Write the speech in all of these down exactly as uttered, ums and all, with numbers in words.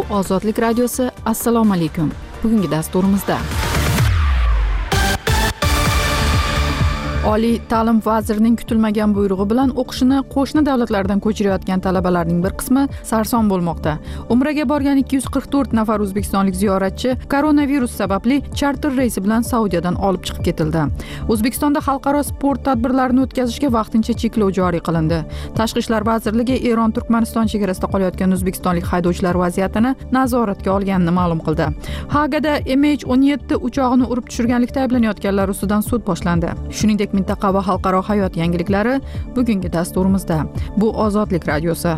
Ozodlik radiosi. Assalomu alaykum. Bugungi dasturimizda Oliy ta'lim vazirining kutilmagan buyrug'i bilan o'qishini qo'shni davlatlardan ko'chirayotgan talabalarning bir qismi sarson bo'lmoqda. Umraga borgan ikki yuz qirq to'rt nafar o'zbekistonlik ziyoratchi koronavirus sababli charter reysi bilan Saudiyadan olib chiqib ketildi. O'zbekistonda xalqaro sport tadbirlarini o'tkazishga vaqtincha cheklov joriy qilindi. Tashqi ishlar vazirligi Eron-Turkmaniston chegarasida qolayotgan o'zbekistonlik haydovchilar vaziyatini nazoratga olganini ma'lum qildi. Hagada M H o'n yetti uchog'ini urib tushirganlikda ayblanayotganlar ustidan sud boshlandi. Shuningdek, mintaqa va xalqaro hayot yangiliklari bugungi dasturimizda. Bu Ozodlik radiosi.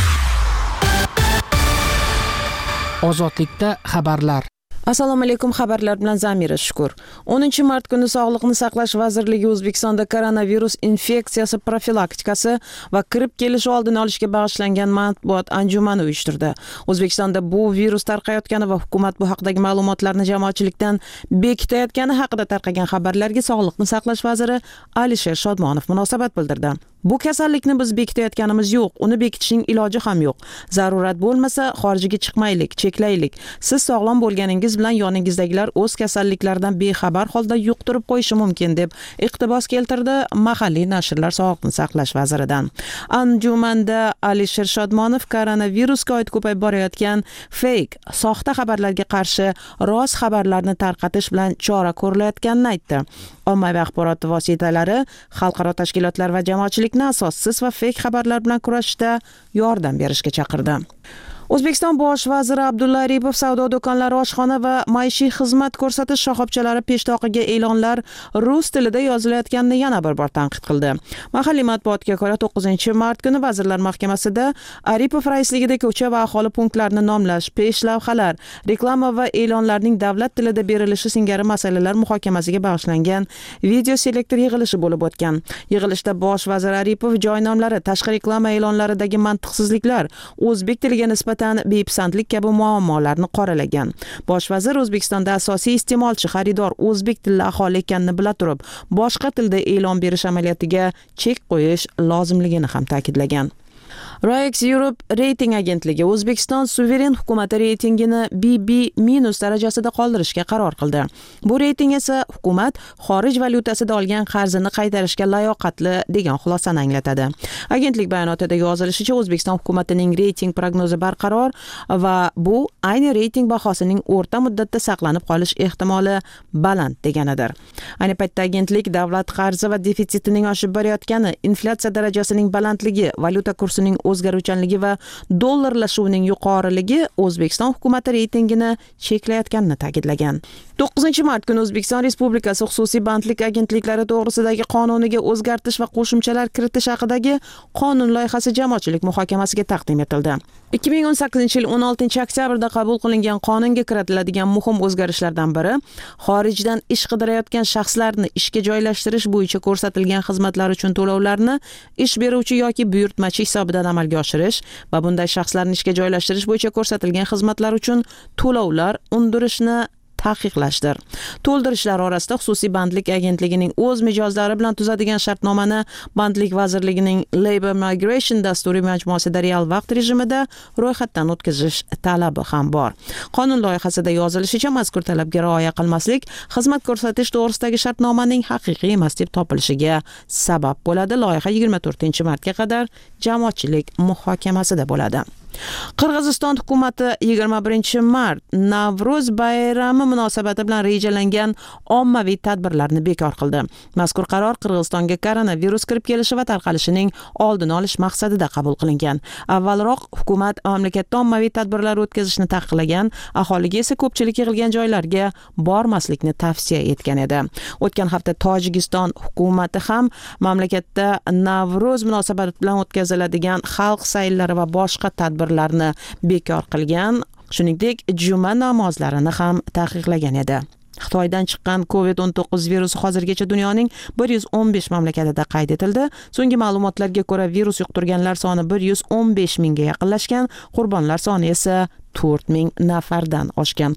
Ozodlikda xabarlar. Assalomu alaykum, xabarlar bilan Zamira Shukur. o'ninchi mart kuni Sog'liqni saqlash vazirligi O'zbekistonda koronavirus infeksiyasi profilaktikasi va kirib kelish oldini olishga bag'ishlangan matbuot anjumani uyushtirdi. O'zbekistonda bu virus tarqayotgani va hukumat bu haqdagi ma'lumotlarni jamoatchilikdan bekitayotgani haqida tarqagan xabarlarga Sog'liqni saqlash vaziri Alisher Shodmonov munosabat bildirdi. Bu kasallikni biz bekitayotganimiz yo'q, uni bekitishning iloji ham yo'q. Zarurat bo'lmasa, xorijga chiqmaylik, cheklaylik. Siz sog'lom bo'lganingiz bilan yoningizdagilar o'z kasalliklaridan bexabar holda yuqtirib qo'yishi mumkin deb iqtibos keltirdi mahalliy nashrlar Sog'liqni saqlash vaziridan. Anjumanda Alisher Shodmonov koronavirusga oid ko'payib borayotgan fake, soxta xabarlarga qarshi rost xabarlarni tarqatish bilan chora ko'rilayotganini aytdi. Ommaviy axborot vositalari, xalqaro tashkilotlar va jamoatchilikni asossiz va fake xabarlar bilan kurashishda yordam berishga chaqirdi. O'zbekiston bosh vaziri Abdulla Aripov savdo do'konlari, oshxona va maishiy xizmat ko'rsatish shoxobchalari peshtoqiga e'lonlar rus tilida yozilayotganini yana bir bor tanqid qildi. Mahalliy matbuotga ko'ra to'qqizinchi mart kuni Vazirlar Mahkamasida Aripov raisligida ko'cha va aholi punktlarini nomlash, pesh lavhalar, reklama va e'lonlarning davlat tilida berilishi singari masalalar muhokamasiga bag'ishlangan video selektor yig'ilishi bo'lib o'tgan. Yig'ilishda bosh vazir Aripov joy nomlari, tashqi reklama e'lonlaridagi mantiqsizliklar, o'zbek tiliga nisbatan bepisandlik kabi muammolarni qoralagan. Bosh vazir O'zbekistonda asosiy iste'molchi xaridor o'zbek tilli aholi ekanini bila turib, boshqa tilda e'lon berish amaliyotiga chek qo'yish lozimligini ham ta'kidlagan. Roex Europe reyting agentligi O'zbekiston suveren hukumati reytingini B B minus darajasida qoldirishga qaror qildi. Bu reyting esa hukumat xorij valyutasida olgan qarzini qaytarishga layoqatli degan xulosani anglatadi. Agentlik bayonotida yozilishicha, O'zbekiston hukumatining reyting prognozi barqaror va bu ayni reyting bahosining o'rta muddatda saqlanib qolish ehtimoli baland deganidir. Ayni paytda agentlik davlat qarzi va defitsitining oshib borayotgani, inflyatsiya darajasining balandligi, valyuta kursining o'zgaruvchanligi va dollarlashuvining yuqoriligi O'zbekiston hukumati reytingini cheklayotganini ta'kidlagan. to'qqizinchi mart kuni O'zbekiston Respublikasi xususiy bandlik agentliklari to'g'risidagi qonuniga o'zgartish va qo'shimchalar kiritish haqidagi qonun loyihasi jamoatchilik muhokamasiga taqdim etildi. ikki ming o'n sakkizinchi yil o'n oltinchi oktyabrda qabul qilingan qonunga kiritiladigan muhim o'zgarishlardan biri xorijdan ish qidirayotgan shaxslarni ishga joylashtirish bo'yicha ko'rsatilgan xizmatlar uchun to'lovlarni ish beruvchi yoki buyurtmachi hisobidan amalga oshirish va bunday shaxslarni ishga joylashtirish bo'yicha ko'rsatilgan xizmatlar uchun to'lovlar undirishni taqiqlashdir. To'ldirishlar orasida xususiy bandlik agentligining o'z mijozlari bilan tuzadigan shartnomani Bandlik vazirligining Labor Migration dasturiy majmuasida real vaqt rejimida ro'yxatdan o'tkazish talabi ham bor. Qonun loyihasida yozilishicha, mazkur talabga rioya qilmaslik xizmat ko'rsatish to'g'risidagi shartnomaning haqiqiy emas deb topilishiga sabab bo'ladi. Loyiha yigirma to'rtinchi martga qadar jamoatchilik muhokamasida bo'ladi. Qirg'iziston hukumati yigirma birinchi mart Navro'z bayrami munosabati bilan rejalangan ommaviy tadbirlarni bekor qildi. Mazkur qaror Qirg'izistonga koronavirus kirib kelishi va tarqalishining oldini olish maqsadida qabul qilingan. Avvalroq hukumat mamlakatda ommaviy tadbirlar o'tkazishni taqiqlagan, aholiga esa ko'pchilik yig'ilgan joylarga bormaslikni tavsiya etgan edi. O'tgan hafta Tojikiston hukumati ham mamlakatda Navro'z munosabati bilan o'tkaziladigan xalq sayllari va boshqa tadbirlarni bekor qilgan, shuningdek juma namozlarini ham taqiqlagan edi. Xitoydan chiqqan covid o'n to'qqiz virusi hozirgacha dunyoning bir yuz o'n besh mamlakatida qayd etildi. So'nggi ma'lumotlarga ko'ra virus yuqtirganlar soni bir yuz o'n besh mingga yaqinlashgan, qurbonlar soni esa to'rt ming nafardan oshgan.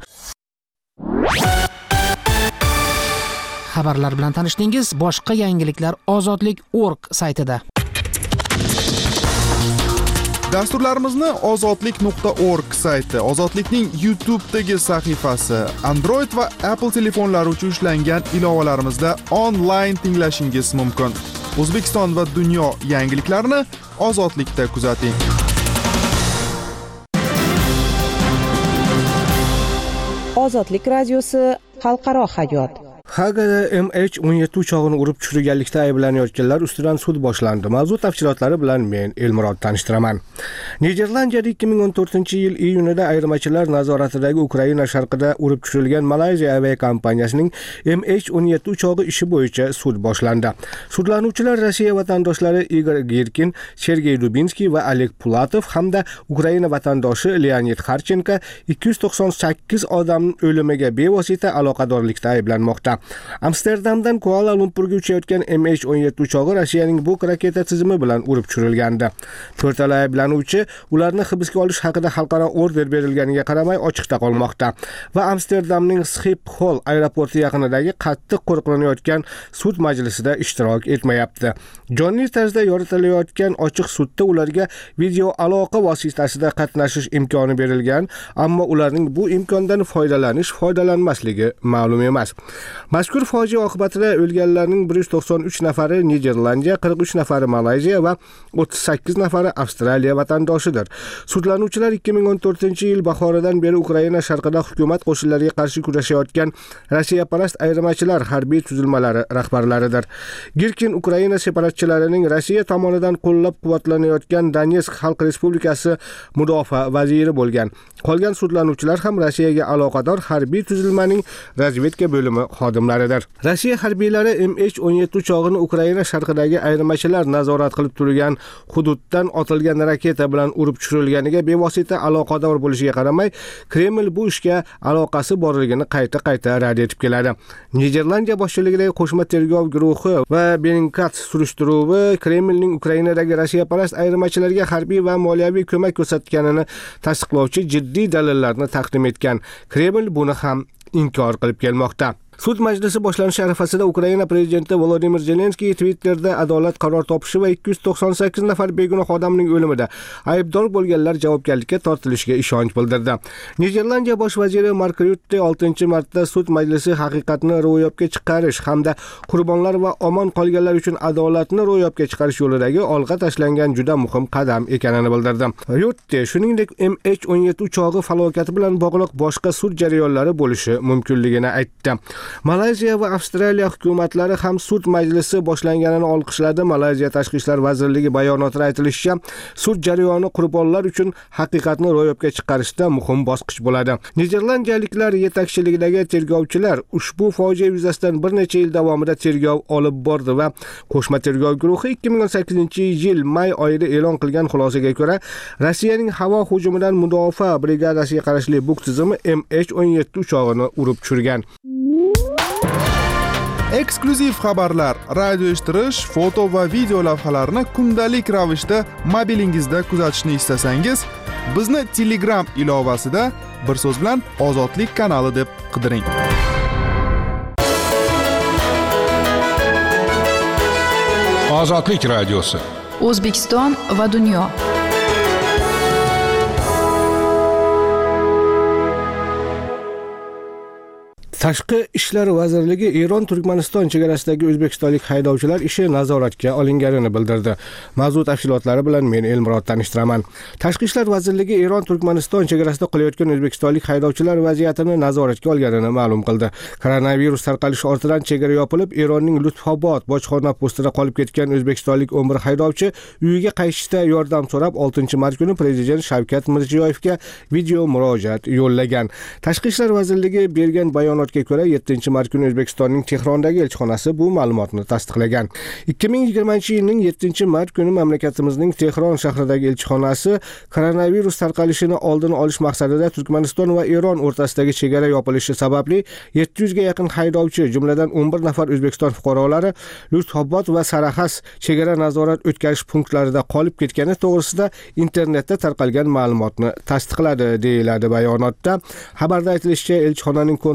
Xabarlar bilan tanishdingiz. Boshqa yangiliklar ozodlik точка org saytida. Dasturlarimizni ozodlik nuqta org sayti, Ozodlikning YouTube'dagi sahifasi, Android va Apple telefonlari uchun ishlangan ilovalarimizda onlayn tinglashingiz mumkin. O'zbekiston va dunyo yangiliklarini Ozodlikda kuzating. Ozodlik radiosi xalqaro hayot. Hagada M H o'n yetti uchog'ini urib tushirganlikda ayblanayotganlar ustidan sud boshlandi. Mavzu tafsilotlari bilan men Elmurod tanishtiraman. Niderlandiyada ikki ming o'n to'rtinchi yil iyunida ayirmachilar nazoratidagi Ukraina sharqida urib tushirilgan Malayziya aviakompaniyasining M H o'n yetti uchog'i ishi bo'yicha sud boshlandi. Sudlanuvchilar Rossiya vatandoshlari Igor Girkin, Sergey Dubinskiy va Oleg Pulatov hamda Ukraina vatandoshi Leonid Kharchenko ikki yuz to'qson sakkiz odamning o'limiga bevosita aloqadorlikda ayblanmoqda. Amsterdamdan Kuala Lumpurga uchayotgan M H o'n yetti uchog'i Rossiyaning Buk raketa tizimi bilan urib tushirilgandi. To'rtala ayblanuvchi ularni hibsga olish haqida xalqaro order berilganiga qaramay ochiqda qolmoqda va Amsterdamning Schiphol aeroporti yaqinidagi qattiq qo'riqlanayotgan sud majlisida ishtirok etmayapti. Jonli tarzda yoritilayotgan ochiq sudda ularga video aloqa vositasida qatnashish imkoni berilgan, ammo ularning bu imkondan foydalanish foydalanmasligi ma'lum emas. Mazkur fojia oqibatida o'lganlarning bir yuz to'qson uch nafari Niderlandiya, qirq uch nafari Malayziya va o'ttiz sakkiz nafari Avstraliya vatandoshidir. Sudlanuvchilar ikki ming o'n to'rtinchi yil bahoridan beri Ukraina sharqida hukumat qo'shinlariga qarshi kurashayotgan Rossiyaparast ayirmachilar harbiy tuzilmalari rahbarlaridir. Girkin Ukraina separatchilarining Rossiya tomonidan qo'llab-quvvatlanayotgan Donetsk Xalq Respublikasi mudofaa vaziri bo'lgan. Qolgan sudlanuvchilar ham Rossiyaga aloqador harbiy tuzilmaning razvedka bo'limi xodimlaridir. Rossiya harbiylari M H o'n yetti uchog'ini Ukraina sharqidagi ayirmachilar nazorat qilib turgan hududdan otilgan raketa bilan urib tushirilganiga bevosita aloqador bo'lishiga qaramay, Kreml bu ishga aloqasi borligini qayta-qayta rad etib keladi. Niderlandiya boshchiligidagi qo'shma tergov guruhi va Bellingcat surishtiruvi Kremlning Ukrainadagi Rossiyaparast ayirmachilarga harbiy va moliyaviy ko'mak ko'rsatganini tasdiqlovchi jiddiy dalillarni taqdim etgan. Kreml buni ham inkor qilib kelmoqda. Sud majlisi boshlanish arafasida Ukraina prezidenti Volodymyr Zelenskiy Twitterda adolat qaror topishi va ikki yuz to'qson sakkiz nafar begunoh odamning o'limida aybdor bo'lganlar javobgarlikka tortilishiga ishonch bildirdi. Niderlandiya bosh vaziri Mark Rutte oltinchi martda sud majlisi haqiqatni ro'yobga chiqarish hamda qurbonlar va omon qolganlar uchun adolatni ro'yobga chiqarish yo'lidagi olg'a tashlangan juda muhim qadam ekanini bildirdi. Rutte shuningdek M H o'n yetti uchog'i falokati bilan bog'liq boshqa sud jarayonlari bo'lishi mumkinligini aytdi. Malayziya va Avstraliya hukumatlari ham sud majlisi boshlanganini olqishladi. Malayziya Tashqi ishlar vazirligi bayonotida aytilishicha, sud jarayoni qurbonlar uchun haqiqatni ro'yobga chiqarishda muhim bosqich bo'ladi. Niderlandiyaliklar yetakchiligidagi tergovchilar ushbu fojia yuzasidan bir necha yil davomida tergov olib bordi va qo'shma tergov guruhi ikki ming o'n sakkizinchi yil may oyida e'lon qilgan xulosaga ko'ra, Rossiyaning havo hujumidan mudofaa brigadasiga qarashli Buk tizimi M H o'n yetti uchog'ini urib tushirgan. Eksklyuziv xabarlar, radio eshittirish, foto va video lavhalarni kundalik ravishda mobilingizda kuzatishni istasangiz, bizni Telegram ilovasida bir so'z bilan Ozodlik kanali deb qidiring. Ozodlik radiosi. O'zbekiston va dunyo. Tashqi ishlar vazirligi Eron Turkmaniston chegarasidagi o'zbekistonlik haydovchilar ishi nazoratga olinganini bildirdi. Mavzu tafsilotlari bilan men Elmurod tanishtiraman. Tashqi ishlar vazirligi Eron Turkmaniston chegarasida qolayotgan o'zbekistonlik haydovchilar vaziyatini nazoratga olganini ma'lum qildi. Koronavirus tarqalishi ortidan chegara yopilib, Eronning Lutfobod bojxona postida qolib ketgan o'zbekistonlik o'n bir haydovchi uyiga qaytishda yordam so'rab oltinchi mart kuni prezident Shavkat Mirziyoyevga video murojaat yo'llagan. Tashqi ishlar vazirligi bergan bayonot ko'ra yettinchi mart kuni O'zbekistonning Tehrondagi elchixonasi bu ma'lumotni tasdiqlagan. ikki ming yigirmanchi yilning yettinchi mart kuni mamlakatimizning Tehron shahridagi elchixonasi koronavirus tarqalishini oldini olish maqsadida Turkmaniston va Eron o'rtasidagi chegara yopilishi sababli yetti yuz ga yaqin haydovchi, jumladan o'n bir nafar O'zbekiston fuqarolari Lutfobod va Saraxas chegara nazorat o'tkazish punktlarida qolib ketgani to'g'risida internetda tarqalgan ma'lumotni tasdiqladi, deyiladi bayonotda. Xabarda aytilishicha, elchixonaning konsullik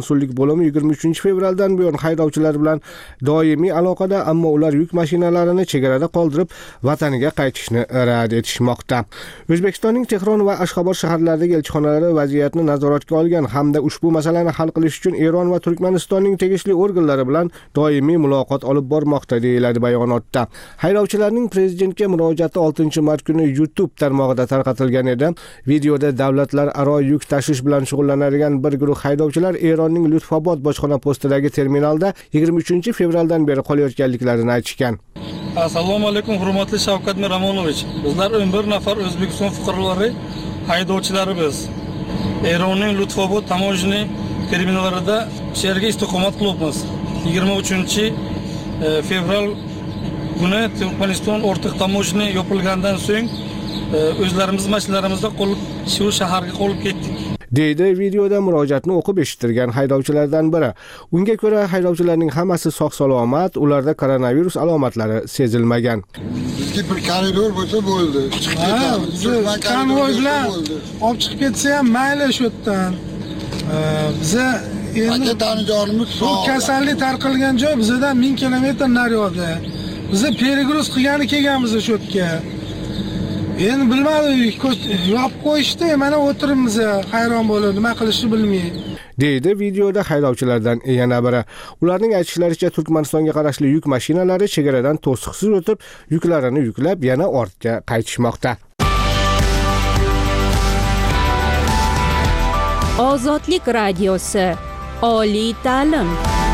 bo'limi yigirma uchinchi fevraldan buyon haydovchilar bilan doimiy aloqada, ammo ular yuk mashinalarini chegarada qoldirib vataniga qaytishni rad etishmoqda. O'zbekistonning Tehron va Ashxobod shaharlaridagi elchixonalari vaziyatni nazoratga olgan hamda ushbu masalani hal qilish uchun Eron va Turkmanistonning tegishli organlari bilan doimiy muloqot olib bormoqda deyiladi bayonotda. Haydovchilarning prezidentga murojaati oltinchi mart kuni YouTube tarmog'ida tarqatilgan edi. Videoda davlatlararo yuk tashish bilan shug'ullanadigan bir guruh haydovchilar Eronning Lutfobod bojxona postidagi terminalda yigirma uchinchi fevraldan beri qolayotganliklarini aytishgan. Assalomu alaykum, hurmatli Shavkat Miramonovich. Bizlar o'n bir nafar O'zbekiston fuqarolari haydovchilarimiz. Eronning Lutfobod tamojni terminallarida sherga istiqomat qilibmiz. yigirma uchinchi fevral kuni Turkmaniston o'rtaq tamojni yopilgandan so'ng o'zlarimiz mashinalarimizda qolib shu shaharga qolib ketdik. deydi videoda murojaatni o'qib eshittirgan haydovchilardan biri. Unga ko'ra haydovchilarning hammasi sog' salomat, ularda koronavirus alomatlari sezilmagan. Bizga bir koridor bo'lsa bo'ldi. Chiqib ketamiz. Konvoy bilan olib chiqib ketsa ham mayli shu yerdan. Biza endi tanijonimiz bu kasallik tarqalgan joy bizdan ming kilometr nariyoqda. Biza перегруз qilgani kelganmiz shu yerga. Endi bilmadim, yopib qo'yishdi, mana o'tiribmiz, hayron bo'lib, nima qilishni bilmay. deydi videoda haydovchilardan yana biri. Ularning aytishlaricha Turkmanistonga qarashli yuk mashinalari chegaradan to'siqsiz o'tib, yuklarini yuklab yana ortga qaytishmoqda. Ozodlik radiosi. Oliy ta'lim.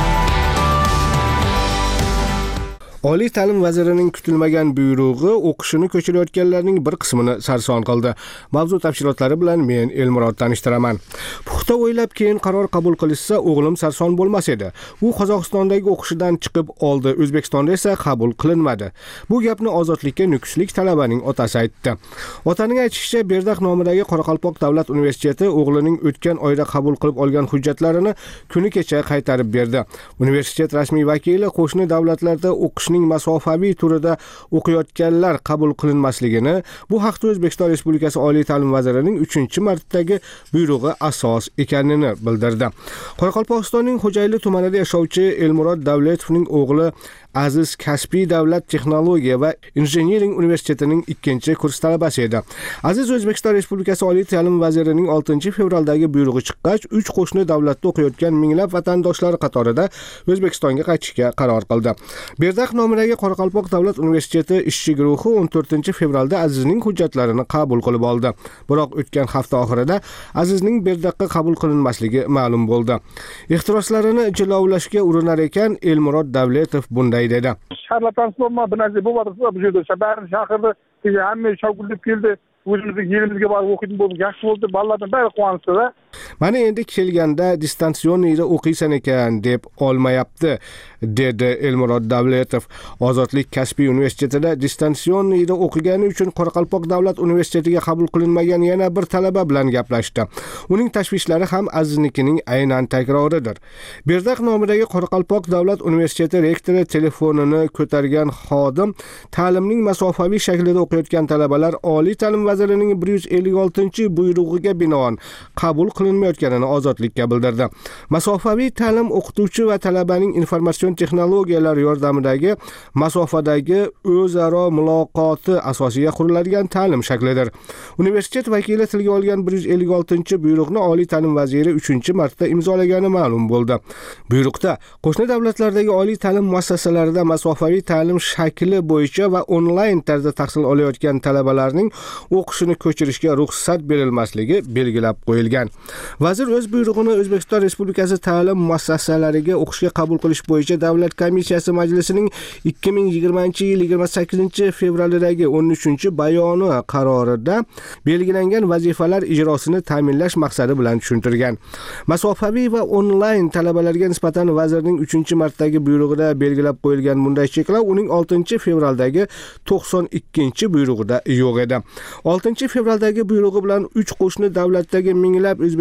Oliy ta'lim vazirining kutilmagan buyrug'i o'qishini ko'chirayotganlarning bir qismini sarson qildi. Mavzu tafsilotlari bilan men Elmurod tanishtiraman. Puxta o'ylab keyin qaror qabul qilishsa, o'g'lim sarson bo'lmas edi. U Qozog'istondagi o'qishidan chiqib oldi, O'zbekistonda esa qabul qilinmadi. Bu gapni Ozodlikka nukuslik talabaning otasi aytdi. Otaning aytishicha, Berdax nomidagi Qoraqalpoq davlat universiteti o'g'lining o'tgan oyda qabul qilib olgan hujjatlarini kuni kecha qaytarib berdi. Universitet rasmiy vakili qo'shni davlatlarda o'qish masofaviy turida o'qiyotganlar qabul qilinmasligini, bu haqda O'zbekiston Respublikasi Oliy ta'lim vazirining uchinchi martadagi buyrug'i asos ekanini bildirdi. Qoraqalpog'istonning Xo'jayli tumanida yashovchi Elmurod Davletovning o'g'li Aziz Kasbiy davlat texnologiya va injiniring universitetining ikkinchi kurs talabasi edi. Aziz O'zbekiston Respublikasi Oliy ta'lim vazirining oltinchi fevraldagi buyrug'i chiqqach, uch qo'shni davlatda o'qiyotgan minglab vatandoshlari qatorida O'zbekistonga qaytishga qaror qildi. Berdax nomidagi Qoraqalpoq davlat universiteti ishchi guruhi o'n to'rtinchi fevralda Azizning hujjatlarini qabul qilib oldi. Biroq o'tgan hafta oxirida Azizning Berdaxga qabul qilinmasligi ma'lum bo'ldi. Ehtiroslarini jilovlashga urinar ekan Elmurod Davletov bunday dedi. Shaharlar transforma bir narsa bo'ladi, bu yerda shaharni chaqirdi, hamma shovqinlab keldi. O'zimizning yerimizga borib o'qiydi bo'ldi, yaxshi bo'ldi, bolalardan bari quvonishdi-da. Mana endi kelganda distansioniyda o'qiysan ekan deb olmayapti, dedi Elmurod Davletov. Ozodlik kasbiy universitetida distansioniyda o'qigani uchun Qoraqalpoq davlat universitetiga qabul qilinmagan yana bir talaba bilan gaplashdi. Uning tashvishlari ham Aziznikining aynan takroridir. Berdax nomidagi Qoraqalpoq davlat universiteti rektori telefonini ko'targan xodim ta'limning masofaviy shaklida o'qiyotgan talabalar Oliy ta'lim vazirining bir yuz ellik oltinchi buyrug'iga binoan qabul qilinmayotganini Ozodlikka bildirdi. Masofaviy ta'lim o'qituvchi va talabaning informatsion texnologiyalar yordamidagi masofadagi o'zaro muloqoti asosiga quriladigan ta'lim shaklidir. Universitet vakili tilga olgan bir yuz ellik oltinchi buyruqni Oliy ta'lim vaziri uchinchi marta imzolagani ma'lum bo'ldi. Buyruqda qo'shni davlatlardagi oliy ta'lim muassasalarida masofaviy ta'lim shakli bo'yicha va onlayn tarzda tahsil olayotgan talabalarning o'qishini ko'chirishga ruxsat berilmasligi belgilab qo'yilgan. Vazir o'z buyrug'ini O'zbekiston Respublikasi ta'lim muassasalariga o'qishga qabul qilish bo'yicha Davlat komissiyasi majlisining ikki ming yigirmanchi yil yigirma sakkizinchi fevraldagi o'n uchinchi bayoni qarorida belgilangan vazifalar ijrosini ta'minlash maqsadi bilan tushuntirgan. Masofaviy va onlayn talabalarga nisbatan vazirning uchinchi martadagi buyrug'ida belgilab qo'yilgan bunday cheklov uning oltinchi fevraldagi to'qson ikkinchi buyrug'ida yo'q edi. oltinchi fevraldagi buyrug'i bilan uch qo'shni davlatdagi minglab o'zbek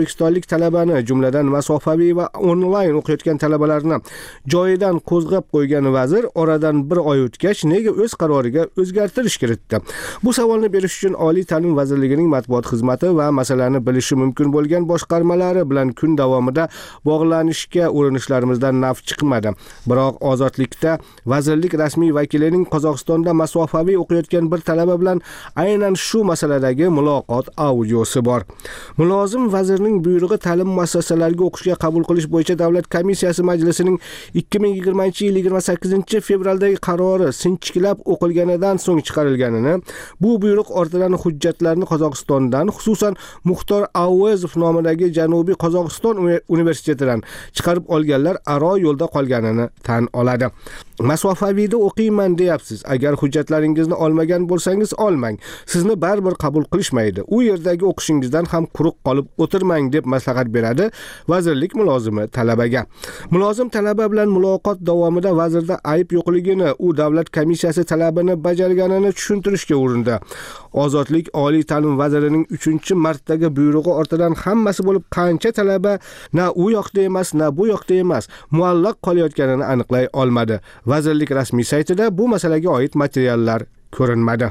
o'zbekistonlik talabani, jumladan masofaviy va onlayn o'qiyotgan talabalarni joyidan qo'zg'ab qo'ygan vazir oradan bir oy o'tgach nega o'z qaroriga o'zgartirish kiritdi? Bu savolni berish uchun Oliy ta'lim vazirligining matbuot xizmati va masalani bilishi mumkin bo'lgan boshqarmalari bilan kun davomida bog'lanishga urinishlarimizdan naf chiqmadi. Biroq ozodlikda vazirlik rasmiy vakilining Qozog'istonda masofaviy o'qiyotgan bir talaba bilan aynan shu masaladagi muloqot audiosi bor. Mulozim vazirning buyrug'i ta'lim muassasalariga o'qishga qabul qilish bo'yicha davlat komissiyasi majlisining ikki ming yigirmanchi yil yigirma sakkizinchi fevraldagi qarori sinchiklab o'qilganidan so'ng chiqarilganini, bu buyruq ortidan hujjatlarni Qozog'istondan, xususan Muxtor Avezov nomidagi Janubiy Qozog'iston universitetidan chiqarib olganlar aro yo'lda qolganini tan oladi. Masofaviyda o'qiyman deyapsiz. Agar hujjatlaringizni olmagan bo'lsangiz olmang. Sizni baribir qabul qilishmaydi. U yerdagi o'qishingizdan ham quruq qolib o'tirmang deb maslahat beradi vazirlik mulozimi talabaga. Mulozim talaba bilan muloqot davomida vazirda ayb yo'qligini, u davlat komissiyasi talabini bajarganini tushuntirishga urindi. Ozodlik Oliy ta'lim vazirining uchinchi martdagi buyrug'i ortidan hammasi bo'lib qancha talaba na u yoqda emas, na bu yoqda emas, muallaq qolayotganini aniqlay olmadi. Vazirlik rasmiy saytida bu masalaga oid materiallar ko'rinmadi.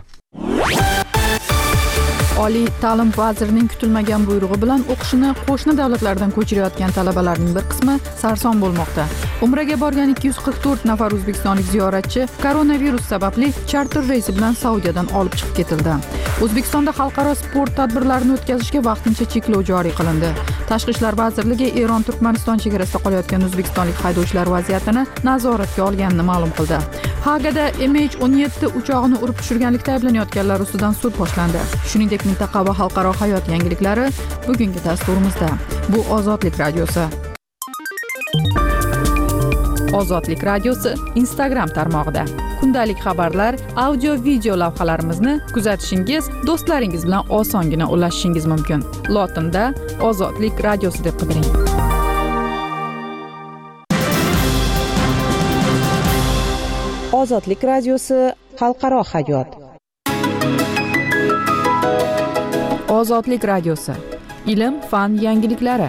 Oliy ta'lim vazirining kutilmagan buyrug'i bilan o'qishini qo'shni davlatlardan ko'chirayotgan talabalarning bir qismi sarson bo'lmoqda. Umraga borgan ikki yuz qirq to'rt nafar o'zbekistonlik ziyoratchi koronavirus sababli charter reysi bilan Saudiyadan olib chiqib ketildi. O'zbekistonda xalqaro sport tadbirlarini o'tkazishga vaqtincha cheklov joriy qilindi. Tashqi ishlar vazirligi Eron-Turkmaniston chegarasida qolayotgan o'zbekistonlik haydovchilar vaziyatini nazoratga olganini ma'lum qildi. Hagada M H o'n yetti uchog'ini urib tushirganlikda ayblanayotganlar ustidan sud boshlandi. Shuningdek, mintaqa va xalqaro hayot yangiliklari bugungi dasturimizda. Bu Ozodlik radiosi. Ozodlik radiosi Instagram tarmog'ida. Kundalik xabarlar, audio video lavhalarimizni kuzatishingiz, do'stlaringiz bilan osongina ulashishingiz mumkin. Lotinda Ozodlik radiosi deb qidiring. Ozodlik radiosi xalqaro hayot. Ozodlik radiosi. Ilm, fan yangiliklari.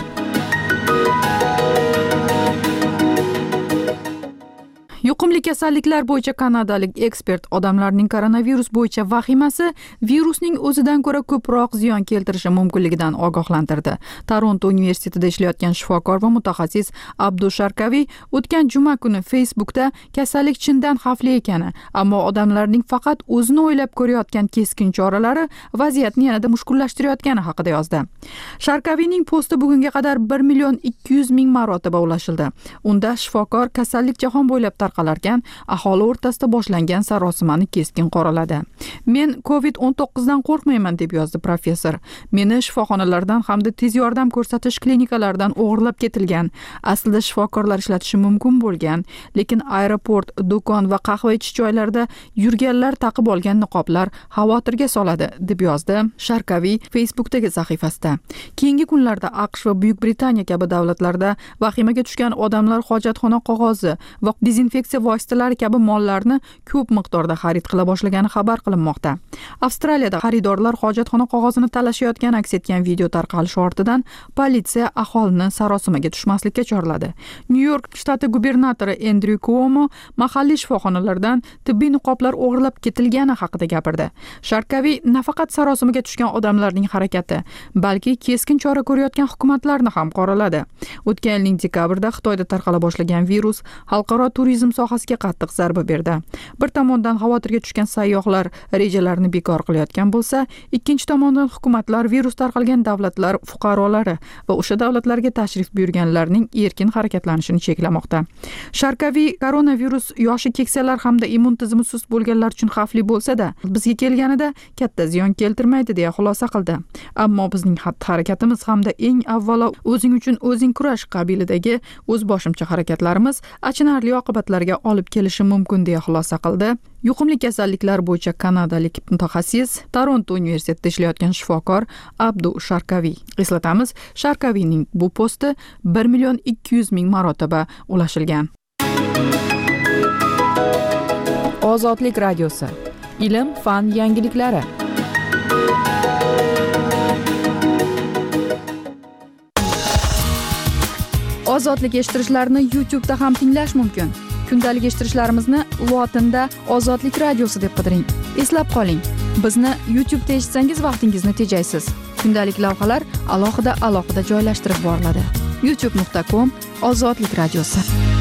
Yuqumli kasalliklar bo'yicha kanadalik ekspert odamlarning koronavirus bo'yicha vahimasi virusning o'zidan ko'ra ko'proq ziyon keltirishi mumkinligidan ogohlantirdi. Toronto universitetida ishlayotgan shifokor va mutaxassis Abdu Sharkaviy o'tgan juma kuni Facebookda kasallik chindan xavfli ekani, ammo odamlarning faqat o'zini o'ylab ko'rayotgan keskin choralari vaziyatni yanada mushkullashtirayotgani haqida yozdi. Sharkaviyning posti bugunga qadar bir million ikki yuz ming marotaba ulashildi. Unda shifokor kasallik jahon bo'ylab tarqalarkan aholi o'rtasida boshlangan sarosimani keskin qoraladi. Men covid o'n to'qqiz dan qo'rqmayman deb yozdi professor. Meni shifoxonalardan hamda tez yordam ko'rsatish klinikalaridan o'g'irlab ketilgan. Aslida shifokorlar ishlatishi mumkin bo'lgan, lekin aeroport, do'kon va qahva ichish joylarida yurganlar taqib olgan niqoblar xavotirga soladi deb yozdi Sharkaviy Facebookdagi sahifasida. Keyingi kunlarda AQSh va Buyuk Britaniya kabi davlatlarda vahimaga tushgan odamlar hojatxona qog'ozi va dezinfeksiya vositalari kabi mollarni ko'p miqdorda xarid qila boshlagani xabar qilinmoqda. Avstraliyada xaridorlar hojatxona qog'ozini talashayotgani aks etgan video tarqalishi ortidan politsiya aholini sarosimaga tushmaslikka chorladi. Nyu-York shtati gubernatori Andrew Cuomo mahalliy shifoxonalardan tibbiy niqoblar o'g'irlab ketilgani haqida gapirdi. Sharkaviy nafaqat sarosimaga tushgan odamlarning harakati, balki keskin chora ko'rayotgan hukumatlarni ham qoraladi. O'tgan yilning dekabrida Xitoyda tarqala boshlagan virus xalqaro turizm sohasiga qattiq zarba berdi. Bir tomondan xavotirga tushgan sayyohlar rejalarini bekor qilayotgan bo'lsa, ikkinchi tomondan hukumatlar virus tarqalgan davlatlar fuqarolari va o'sha davlatlarga tashrif buyurganlarning erkin harakatlanishini cheklamoqda. Sharkaviy koronavirus yoshi keksalar hamda immun tizimi sust bo'lganlar uchun xavfli bo'lsa-da, bizga kelganida katta ziyon keltirmaydi deya xulosa qildi. Ammo bizning xatti-harakatimiz hamda eng avvalo o'zing uchun o'zing kurash qabilidagi o'zboshimcha harakatlarimiz achinarli oqibatlarga olib kelishi mumkin deya xulosa qildi. Yuqumli kasalliklar bo'yicha kanadalik mutaxassis, Toronto universitetida ishlayotgan shifokor Abdu Sharkaviy. Eslatamiz, Sharkaviyning bu posti bir million ikki yuz ming marotaba ulashilgan. Ozodlik radiosi. Ilm, fan yangiliklari. Ozodlik eshittirishlarni YouTube da ham tinglash mumkin. Kundalik eshittirishlarimizni lotinda Ozodlik radiosi deb qidiring. Eslab qoling, bizni YouTube da eshitsangiz vaqtingizni tejaysiz. Kundalik lavhalar alohida alohida joylashtirib boriladi. youtube nuqta com Ozodlik radiosi.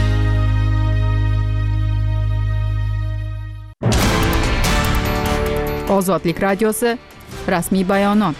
Ozodlik radiosi rasmiy bayonot.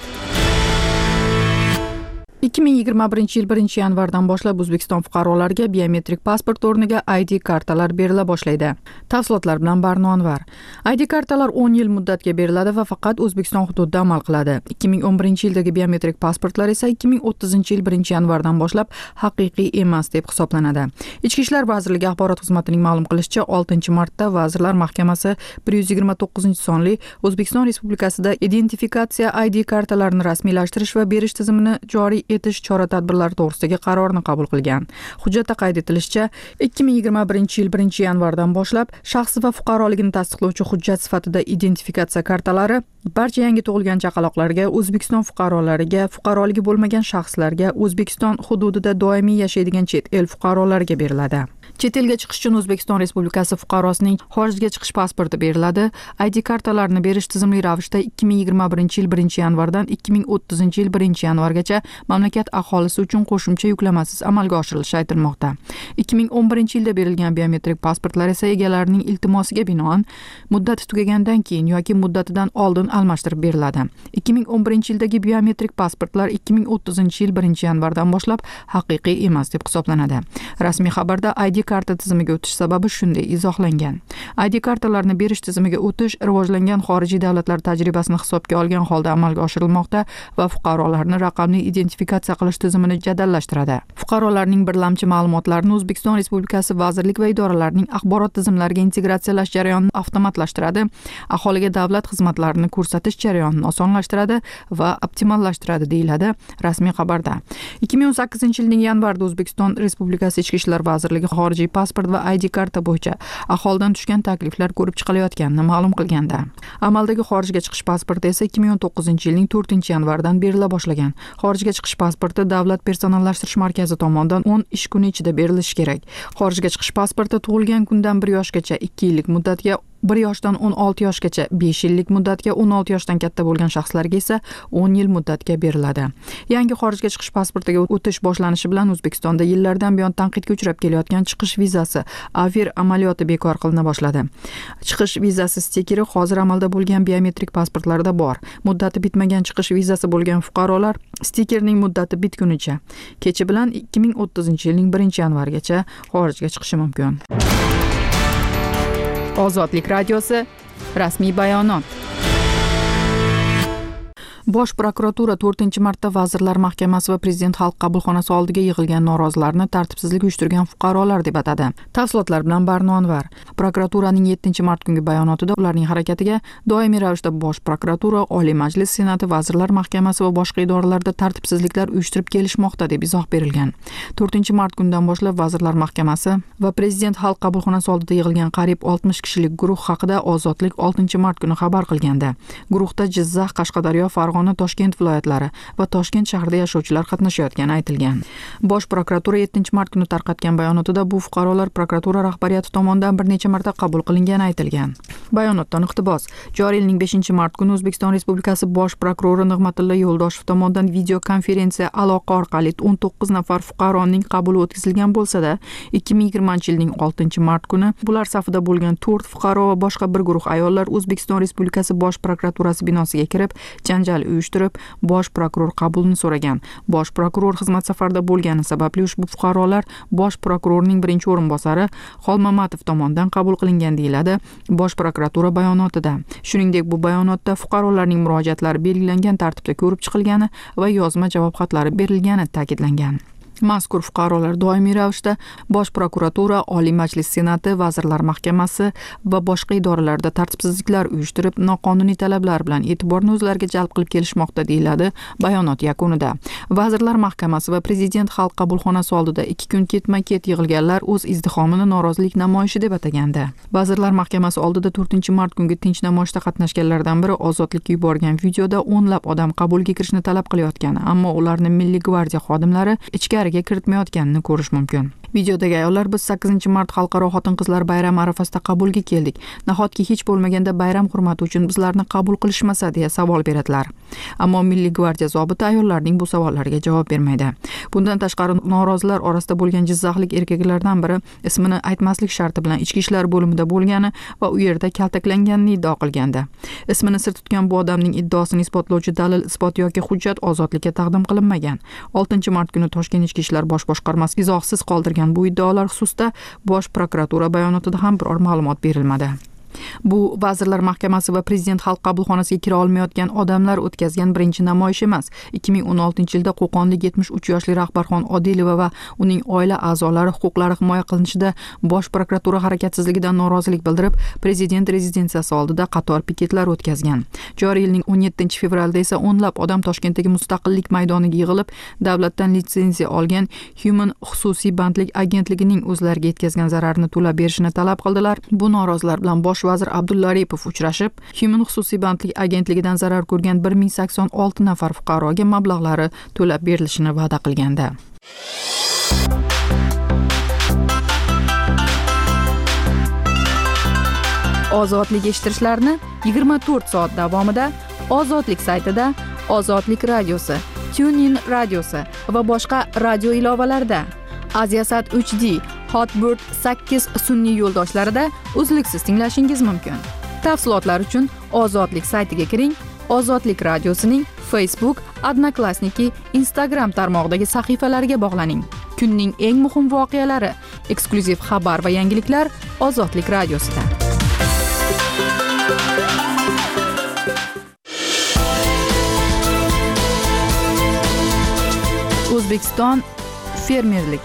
ikki ming yigirma birinchi yil birinchi yanvardan boshlab O'zbekiston fuqarolariga biometrik pasport o'rniga I D kartalar berila boshlaydi. Tafsilotlar bilan Barno Anvar. I D kartalar o'n yil muddatga beriladi va faqat O'zbekiston hududida amal qiladi. ikki ming o'n birinchi yildagi biometrik pasportlar esa ikki ming o'ttizinchi yil birinchi yanvardan boshlab haqiqiy emas deb hisoblanadi. Ichki ishlar vazirligi axborot xizmatining ma'lum qilishicha, oltinchi martda Vazirlar Mahkamasi bir yuz yigirma to'qqizinchi sonli O'zbekiston Respublikasida identifikatsiya I D kartalarini rasmiylashtirish va berish tizimini joriy etish chora-tadbirlari to'g'risidagi qarorni qabul qilgan. Hujjatda qayd etilishicha, ikki ming yigirma birinchi yil birinchi yanvardan boshlab shaxsi va fuqaroligini tasdiqlovchi hujjat sifatida identifikatsiya kartalari barcha yangi tug'ilgan chaqaloqlarga, O'zbekiston fuqarolariga, fuqaroligi bo'lmagan shaxslarga, O'zbekiston hududida doimiy yashaydigan chet el fuqarolariga beriladi. Chet elga chiqish uchun O'zbekiston Respublikasi fuqarosining xorijga chiqish pasporti beriladi. I D kartalarini berish tizimli ravishda ikki ming yigirma birinchi yil birinchi yanvardan ikki ming o'ttizinchi yil birinchi yanvargacha mamlakat aholisi uchun qo'shimcha yuklamasiz amalga oshirilishi aytilmoqda. ikki ming o'n birinchi yilda berilgan biometrik pasportlar esa egalarining iltimosiga binoan muddati tugagandan keyin yoki muddatidan oldin almashtirib beriladi. ikki ming o'n birinchi yildagi biometrik pasportlar ikki ming o'ttizinchi yil birinchi yanvardan boshlab haqiqiy emas deb hisoblanadi. Rasmiy xabarda I D karta tizimiga o'tish sababi shunday izohlangan. I D kartalarni berish tizimiga o'tish rivojlangan xorijiy davlatlar tajribasini hisobga olgan holda amalga oshirilmoqda va fuqarolarni raqamli identifikatsiya qilish tizimini jadallashtiradi. Fuqarolarning birlamchi ma'lumotlarini O'zbekiston Respublikasi vazirlik va idoralarining axborot tizimlariga integratsiyalash jarayonini avtomatlashtiradi, aholiga davlat xizmatlarini ko'rsatish jarayonini osonlashtiradi va optimallashtiradi, deyiladi rasmiy xabarda. ikki ming o'n sakkizinchi yilning yanvarida O'zbekiston Respublikasi Ichki ishlar vazirligi xorijiy pasport va I D karta bo'yicha aholidan tushgan takliflar ko'rib chiqilayotganini ma'lum qilganda, amaldagi xorijga chiqish pasporti esa ikki ming o'n to'qqizinchi yilning to'rtinchi yanvaridan berila boshlagan. Xorijga chiqish pasporti Davlat personallashtirish markazi tomonidan o'n ish kuni ichida berilishi kerak. Xorijga chiqish pasporti tug'ilgan kundan bir yoshgacha ikki yillik muddatga, bir yoshdan o'n olti yoshgacha besh yillik muddatga, o'n olti yoshdan katta bo'lgan shaxslarga esa o'n yil muddatga beriladi. Yangi xorijga chiqish pasportiga o'tish boshlanishi bilan O'zbekistonda yillardan buyon tanqidga uchrab kelayotgan chiqish vizasi Avir amaliyoti bekor qilina boshladi. Chiqish vizasi stikeri hozir amalda bo'lgan biometrik pasportlarda bor. Muddati bitmagan chiqish vizasi bo'lgan fuqarolar stikerning muddati bitgunicha, kechi bilan ikki ming o'ttizinchi yilning birinchi yanvarigacha xorijga chiqishi mumkin. Ozodlik radiosi rasmiy bayonot. Bosh prokuratura to'rtinchi martda Vazirlar Mahkamasi va Prezident Xalq qabulxonasi oldiga yig'ilgan norozilarni tartibsizlik uyushtirgan fuqarolar deb atadi. Tafsilotlar bilan Barno Anvar. Prokuraturaning yettinchi mart kungi bayonotida ularning harakatiga doimiy ravishda Bosh prokuratura, Oliy Majlis Senati, Vazirlar Mahkamasi va boshqa idoralarda tartibsizliklar uyushtirib kelishmoqda deb izoh berilgan. to'rtinchi mart kunidan boshlab Vazirlar Mahkamasi va Prezident Xalq qabulxonasi oldida yig'ilgan qariyb oltmish kishilik guruh haqida Ozodlik oltinchi mart kuni xabar qilganda, guruhda Jizzax, Qashqadaryo, Farg'ona, Toshkent viloyatlari va Toshkent shahrida yashovchilar qatnashayotgani aytilgan. Bosh prokuratura yettinchi mart kuni tarqatgan bayonotida bu fuqarolar prokuratura rahbariyati tomonidan bir necha marta qabul qilingani aytilgan. Bayonotdan iqtibos: joriy yilning beshinchi mart kuni O'zbekiston Respublikasi Bosh prokurori Nig'matilla Yo'ldoshev tomonidan video konferensiya aloqa orqali o'n to'qqiz nafar fuqaroning qabuli o'tkazilgan bo'lsa-da, ikki ming yigirmanchi yilning oltinchi mart kuni bular safida bo'lgan to'rt fuqaro va boshqa bir guruh ayollar O'zbekiston Respublikasi Bosh prokuraturasi binosiga kirib, janjal uyushtirib, bosh prokuror qabulini so'ragan. Bosh prokuror xizmat safarida bo'lgani sababli ushbu fuqarolar bosh prokurorning birinchi o'rinbosari Xolmamatov tomonidan qabul qilingan, deyiladi Bosh prokuratura bayonotida. Shuningdek, bu bayonotda fuqarolarning murojaatlari belgilangan tartibda ko'rib chiqilgani va yozma javob xatlari berilgani ta'kidlangan. Mazkur fuqarolar doimiy ravishda Bosh prokuratura, Oliy Majlis Senati, Vazirlar Mahkamasi va boshqa idoralarda tartibsizliklar uyushtirib, noqonuniy talablar bilan e'tiborni o'zlariga jalb qilib kelishmoqda, deyiladi bayonot yakunida. Vazirlar Mahkamasi va Prezident Xalq qabulxonasi oldida ikki kun ketma-ket yig'ilganlar o'z izdihomini norozilik namoyishi deb atagandi. Vazirlar Mahkamasi oldida to'rtinchi mart kungi tinch namoyishda qatnashganlardan biri Ozodlikka yuborgan videoda o'nlab odam qabulga kirishni talab qilayotgani, ammo ularni Milliy gvardiya xodimlari ichkari uylariga kiritmayotganini ko'rish mumkin. Videodagi ayollar biz sakkizinchi mart xalqaro xotin-qizlar bayrami arafasida qabulga keldik. Nahotki hech bo'lmaganda bayram hurmati uchun bizlarni qabul qilishmasa deya savol beradilar. Ammo Milliy gvardiya zobiti ayollarning bu savollariga javob bermaydi. Bundan tashqari norozilar orasida bo'lgan jizzaxlik erkaklardan biri ismini aytmaslik sharti bilan ichki ishlar bo'limida bo'lgani va u yerda kaltaklanganini iddao qilgandi. Ismini sir tutgan bu odamning iddaosini isbotlovchi dalil, isbot yoki hujjat ozodlikka taqdim qilinmagan. oltinchi mart kuni Toshkent ichki ishlar bosh boshqarmasi izohsiz qoldirgan bu iddaolar xususida Bosh prokuratura bayonotida ham biror ma'lumot berilmadi. Bu Vazirlar Mahkamasi va Prezident xalq qabulxonasiga kira olmayotgan odamlar o'tkazgan birinchi namoyish emas. ikki ming o'n oltinchi yilda Qo'qonlik yetmish uch yoshli Rahbarxon Odilova va uning oila a'zolari huquqlari himoya qilinishida Bosh prokuratura harakatsizligidan norozilik bildirib, Prezident rezidensiyasi oldida qator piketlar o'tkazgan. Joriy yilning o'n yettinchi fevralida esa o'nlab odam Toshkentdagi Mustaqillik maydoniga yig'ilib, davlatdan litsenziya olgan Human xususiy bandlik agentligining o'zlariga yetkazgan zararni to'lab berishini talab qildilar. Bu norozilar bilan Bosh vazir Abdulla Aripov uchrashib, Human xususiy bandlik agentligidan zarar ko'rgan bir ming sakson olti nafar fuqaroga mablag'lari to'lab berilishini va'da qilgandi. Ozodlik eshittirishlarni yigirma to'rt soat davomida Ozodlik saytida, Ozodlik radiosi, TuneIn radiosi va boshqa radio ilovalarida, Aziasat uch D, Hotbird sakkiz sun'iy yo'ldoshlarida uzluksiz tinglashingiz mumkin. Tafsilotlar uchun Ozodlik saytiga kiring. Ozodlik radiosining Facebook, Odnoklassniki, Instagram tarmog'idagi sahifalariga bog'laning. Kunning eng muhim voqealari, eksklyuziv xabar va yangiliklar Ozodlik radiosida. O'zbekiston fermerlik.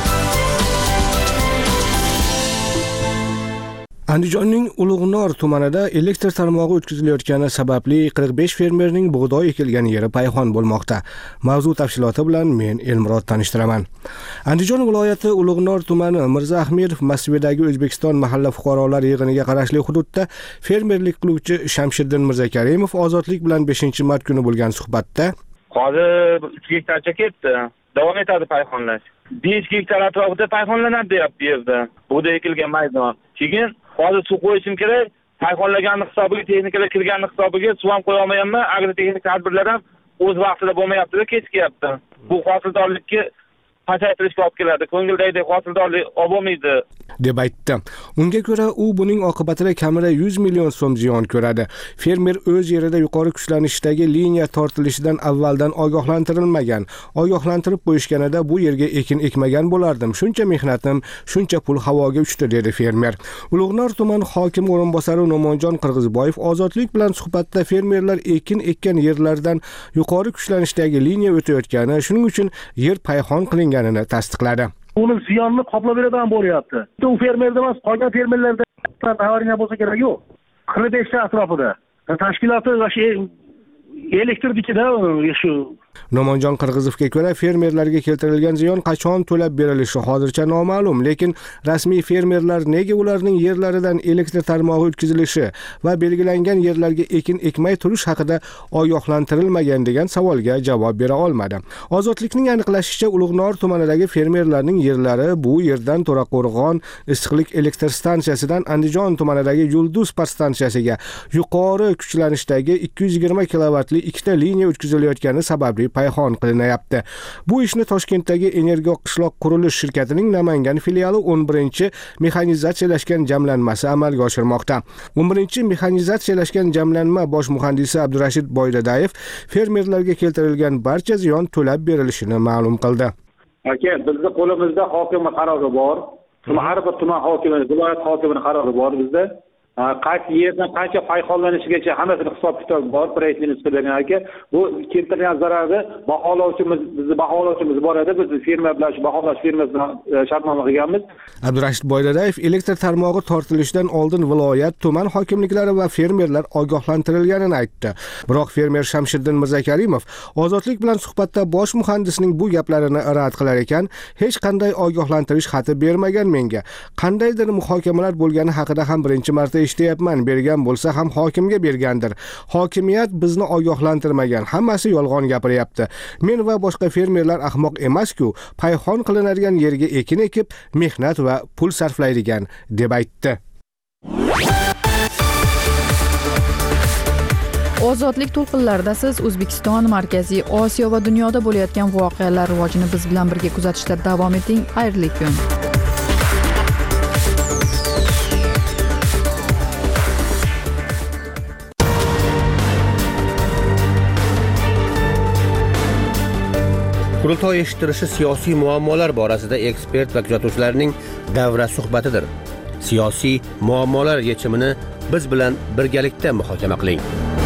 Andijonning Ulug'nor tumanida elektr tarmog'i o'tkazilayotgani sababli qirq besh fermerning bug'doy ekilgan yeri payhon bo'lmoqda. Mavzu tafsiloti bilan men Elmurod tanishtiraman. Andijon viloyati Ulug'nor tumani Mirza Ahmedov masjididagi O'zbekiston mahalla fuqarolar yig'iniga qarashli hududda fermerlik qiluvchi Shamshiddin Mirzakarimov Ozodlik bilan beshinchi mart kuni bo'lgan suhbatda hozir uch gektarcha ketdi. Davom etadi payhonlash. besh gektar atrofida payhonlanadi deyapti yerda. Bug'doy ekilgan maydon. Keyin hozir suv qo'yishim kerak. Payhonlagan hisobiga, texnikalar kirgan hisobiga suv ham qo'ya olmayapman. Agrotexnik tadbirlar ham o'z vaqtida bo'lmayapti-da, kechikyapti. Bu hosildorlikka pasaytirishga olib keladi. Ko'ngildagidek hosildorlik olmaydi deb aytdi. Unga ko'ra, u buning oqibatida kamida yuz million so'm ziyon ko'radi. Fermer o'z yerida yuqori kuchlanishdagi liniya tortilishidan avvaldan ogohlantirilmagan. Ogohlantirib qo'yishganida bu yerga ekin ekmagan bo'lardim. Shuncha mehnatim, shuncha pul havoga uchdi, dedi fermer. Ulug'nor tuman hokim o'rinbosari Nomonjon Qirg'izboyev Ozodlik bilan suhbatda fermerlar ekin ekkan yerlardan yuqori kuchlanishdagi liniya o'tayotgani, shuning uchun yer payhon qilinganini tasdiqladi. Uni ziyonni qoplab beradigan bo'lyapti. U fermerda emas, qolgan fermerlarda xabaringiz bo'lsa kerak yo'q. qirq besh ta atrofida. Tashkiloti va shu elektrikida shu Nomonjon Qirg'izovga ko'ra, fermerlarga keltirilgan ziyon qachon to'lab berilishi hozircha noma'lum, lekin rasmiy fermerlar nega ularning yerlaridan elektr tarmog'i o'tkazilishi va belgilangan yerlarga ekin ekmay turish haqida ogohlantirilmagan degan savolga javob bera olmadi. Ozodlikning aniqlashicha, Ulug'nor tumanidagi fermerlarning yerlari bu yerdan To'raqo'rg'on issiqlik elektr stansiyasidan Andijon tumanidagi Yulduz podstansiyasiga yuqori kuchlanishdagi ikki yuz yigirma kilovatli ikkita liniya o'tkazilayotgani sababli payhon qilinayapti. Bu ishni Toshkentdagi Energo qishloq qurilish shirkatining Namangan filiali o'n birinchi mexanizatsiyalashgan jamlanmasi amalga oshirmoqda. o'n birinchi mexanizatsiyalashgan jamlanma bosh muhandisi Abdurashid Boydadayev fermerlarga keltirilgan barcha ziyon to'lab berilishini ma'lum qildi. Aka, bizning qo'limizda hokimning qarori bor. Har bir tuman hokimi, viloyat hokimining qarori bor bizda. Qaysi yerdan qancha payhonlanishigacha hammasini hisob-kitob bor, proyektini qilgan aka. Bu keltirgan zararni baholovchimiz, bizni baholovchimiz bor edi. Biz firma bilan shu baholash firmasi bilan shartnoma qilganmiz. Abdurashid Boydadayev elektr tarmog'i tortilishidan oldin viloyat, tuman hokimliklari va fermerlar ogohlantirilganini aytdi. Biroq fermer Shamshiddin Mirzakarimov Ozodlik bilan suhbatda bosh muhandisning bu gaplarini rad qilar ekan, hech qanday ogohlantirish xati bermagan menga. Qandaydir muhokamalar bo'lgani haqida ham birinchi marta eshityapman, bergan bo'lsa ham hokimga bergandir. Hokimiyat bizni ogohlantirmagan, hammasi yolg'on gapiryapti. Men va boshqa fermerlar ahmoq emas-ku, payxon qilinadigan yerga ekin ekib, mehnat va pul sarflaydigan deb aytdi. Ozodlik to'lqinlarida siz O'zbekiston, Markaziy Osiyo va dunyoda bo'layotgan voqealar rivojini biz bilan birga kuzatishda davom eting. Xayrli kun. Qurultoy eshittirishi siyosiy muammolar borasida ekspert va kuzatuvchilarning davra suhbatidir. Siyosiy muammolar yechimini biz bilan birgalikda muhokama qiling.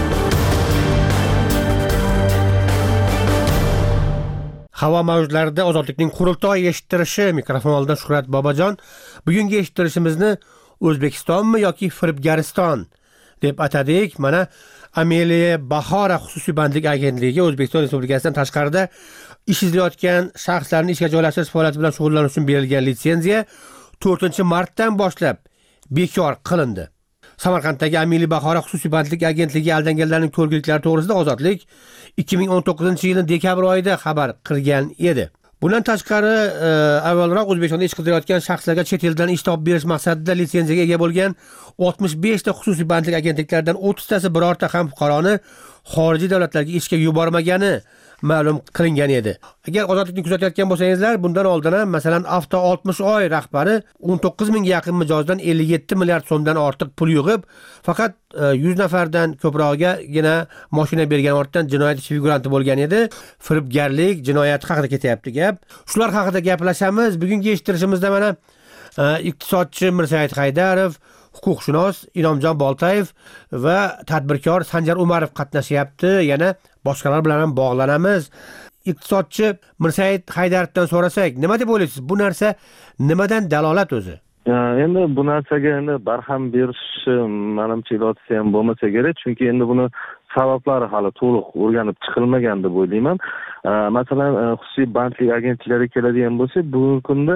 Havo mavjlarida ozodlikning qurultoy eshittirishi, mikrofon oldida Shuhrat Bobojon. Bugungi eshittirishimizni O'zbekistonmi yoki Firibgariston deb atadik. Mana Ameliya Bahora xususiy bandlik agentligiga O'zbekiston Respublikasidan tashqarida ish izlayotgan shaxslarni ishga joylashtirish faoliyati bilan shug'ullanish uchun berilgan litsenziya to'rtinchi martdan boshlab bekor qilindi. Samarqanddagi Ameliya Bahora xususiy bandlik agentligi aldanganlarning ko'rgiliklari to'g'risida Ozodlik ikki ming o'n to'qqizinchi yilning dekabr oyida xabar qilgan edi. Bundan tashqari, e, avvalroq O'zbekistonda ish qidirayotgan shaxslarga chet eldan ish topib berish maqsadida litsenziyaga ega bo'lgan oltmish besh ta xususiy bandlik agentliklaridan o'ttiz tasi birorta ham fuqaroni xorijiy davlatlarga ishga yubormagani ma'lum qilingan edi. Agar ozodlikni kuzatayotgan bo'lsangizlar, bundan oldin ham masalan Avto oltmish oy rahbari o'n to'qqiz mingga yaqin mijozdan ellik yetti milliard so'mdan ortiq pul yig'ib, faqat yuz nafardan ko'prog'igagina mashina bergan ortidan jinoyat ishi figuranti bo'lgan edi. Firibgarlik, jinoyat haqida ketyapti gap. Shular haqida gaplashamiz. Bugungi eshittirishimizda mana iqtisodchi Mirsaid Haydarov, huquqshunos Inomjon Boltayev va tadbirkor Sanjar Umarov qatnashyapti. Yana boshqalar bilan ham bog'lanamiz. Iqtisodchi Mirsaid Haydarovdan so'rasak, nima deb o'ylaysiz? Bu narsa nimadan dalolat o'zi? Endi bu narsaga endi barham berish menimcha ilojisi ham bo'lmasa kerak, chunki endi buni sabablari hali to'liq o'rganib chiqilmagan deb o'ylayman. Masalan, xususiy bandlik agentliklariga keladigan bo'lsak, bugungi kunda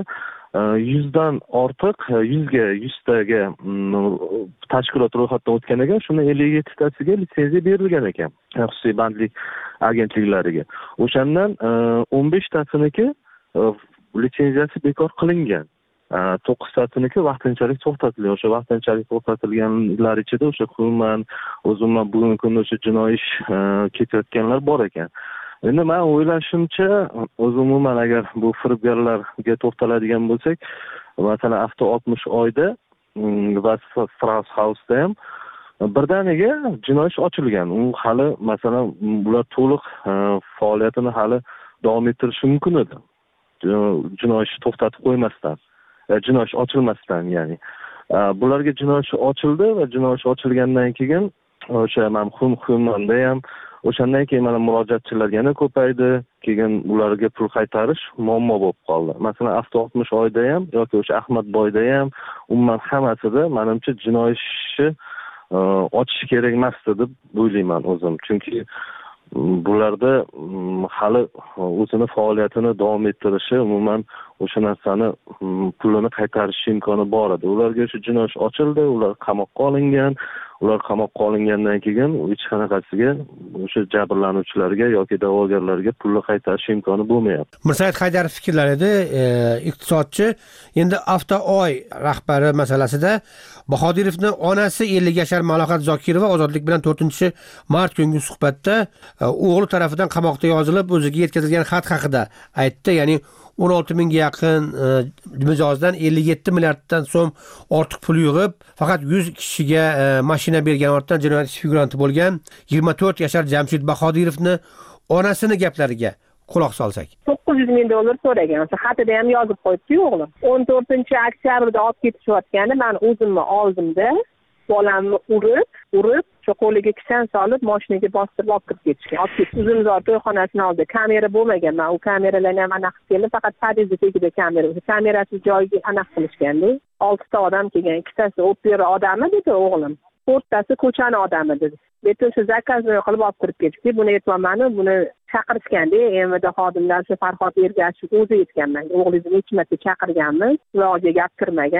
yuzdan ortiq, yuzga yuztaga tashkilot ro'yxatdan o'tgan ekan, shuni ellik yettitasiga litsenziya berilgan ekan, xususiy bandlik agentliklariga. O'shandan o'n beshtasiniki litsenziyasi bekor qilingan. to'qqiztasiniki vaqtinchalik to'xtatilgan. O'sha vaqtinchalik to'xtatilganlar ichida o'sha hukumat, o'zimman bugungi kunda o'sha jinoiy ish ketayotganlar bor ekan. Endi men o'ylashimcha, o'zi umuman agar bu firibgarlarga to'xtaladigan bo'lsak, masalan Avto oltmish oyda va Strauss House'da ham birdaniga jinoiy ish ochilgan. U hali masalan bular to'liq faoliyatini hali davom ettirishi mumkin edi. Jinoiy ish to'xtatib qo'ymasdan, jinoiy ish ochilmasdan, ya'ni bularga jinoiy ish ochildi va jinoiy ish ochilgandan keyin o'sha marhum hukumatda ham o'shandan keyin mana murojaatchilar yana ko'paydi, keyin ularga pul qaytarish muammo bo'lib qoldi. Masalan, Avto oltmish oyda ham yoki o'sha Ahmadboyda ham umuman hammasida menimcha jinoiy ishni ochish kerak emasdi deb o'ylayman o'zim. Chunki bularda hali o'zini faoliyatini davom ettirishi, umuman o'sha narsani pulini qaytarish imkoni bor edi. Ularga o'sha jinoiy ish ochildi, ular qamoqqa olingan. Ular qamoqqa olingandan keyin hech qanaqasiga o'sha jabrlanuvchilarga yoki da'vogarlarga pulni qaytarish imkoni bo'lmayapti. Mirsaid Haydarov fikrlar edi, iqtisodchi. Endi Avto oy rahbari masalasida Bahodirovning onasi ellik yashar Malohat Zokirova Ozodlik bilan to'rtinchi mart kungi suhbatda o'g'li tomonidan qamoqda yozilib o'ziga yetkazilgan xat haqida aytdi. Ya'ni o'n olti mingga yaqin mijozdan ellik yetti milliarddan so'm ortiq pul yig'ib, faqat yuz kishiga mashina bergan ortidan jinoyat ishi figuranti bo'lgan yigirma to'rt yashar Jamshid Bahodirovni onasini gaplariga quloq solsak. to'qqiz yuz ming dollar so'ragan. Xatida ham yozib qo'yibdi o'g'lim. o'n to'rtinchi oktyabrda olib ketishayotgani men o'zimni oldimda bolamni urib, urib, shu qo'liga kishan solib, mashinaga bostirib olib kirib ketishgan. Olib ketib, Uzumzor to'yxonasining oldida kamera bo'lmagan. Men u kameralarni ham aniq qilib, faqat podyezdda tegida kamera. Kamerasiz joyiga aniq qilishganda, oltita odam kelgan, ikkitasi opera odami dedi o'g'lim. to'rttasi ko'chani odami dedi. Lekin shu zakazni qilib olib kirib ketdi. Buni aytmamani, buni chaqirishganda, M V D xodimlari shu Farhod Ergashev o'zi aytganman. O'g'lingizni necha marta chaqirganmiz, iloji gap kirmagan.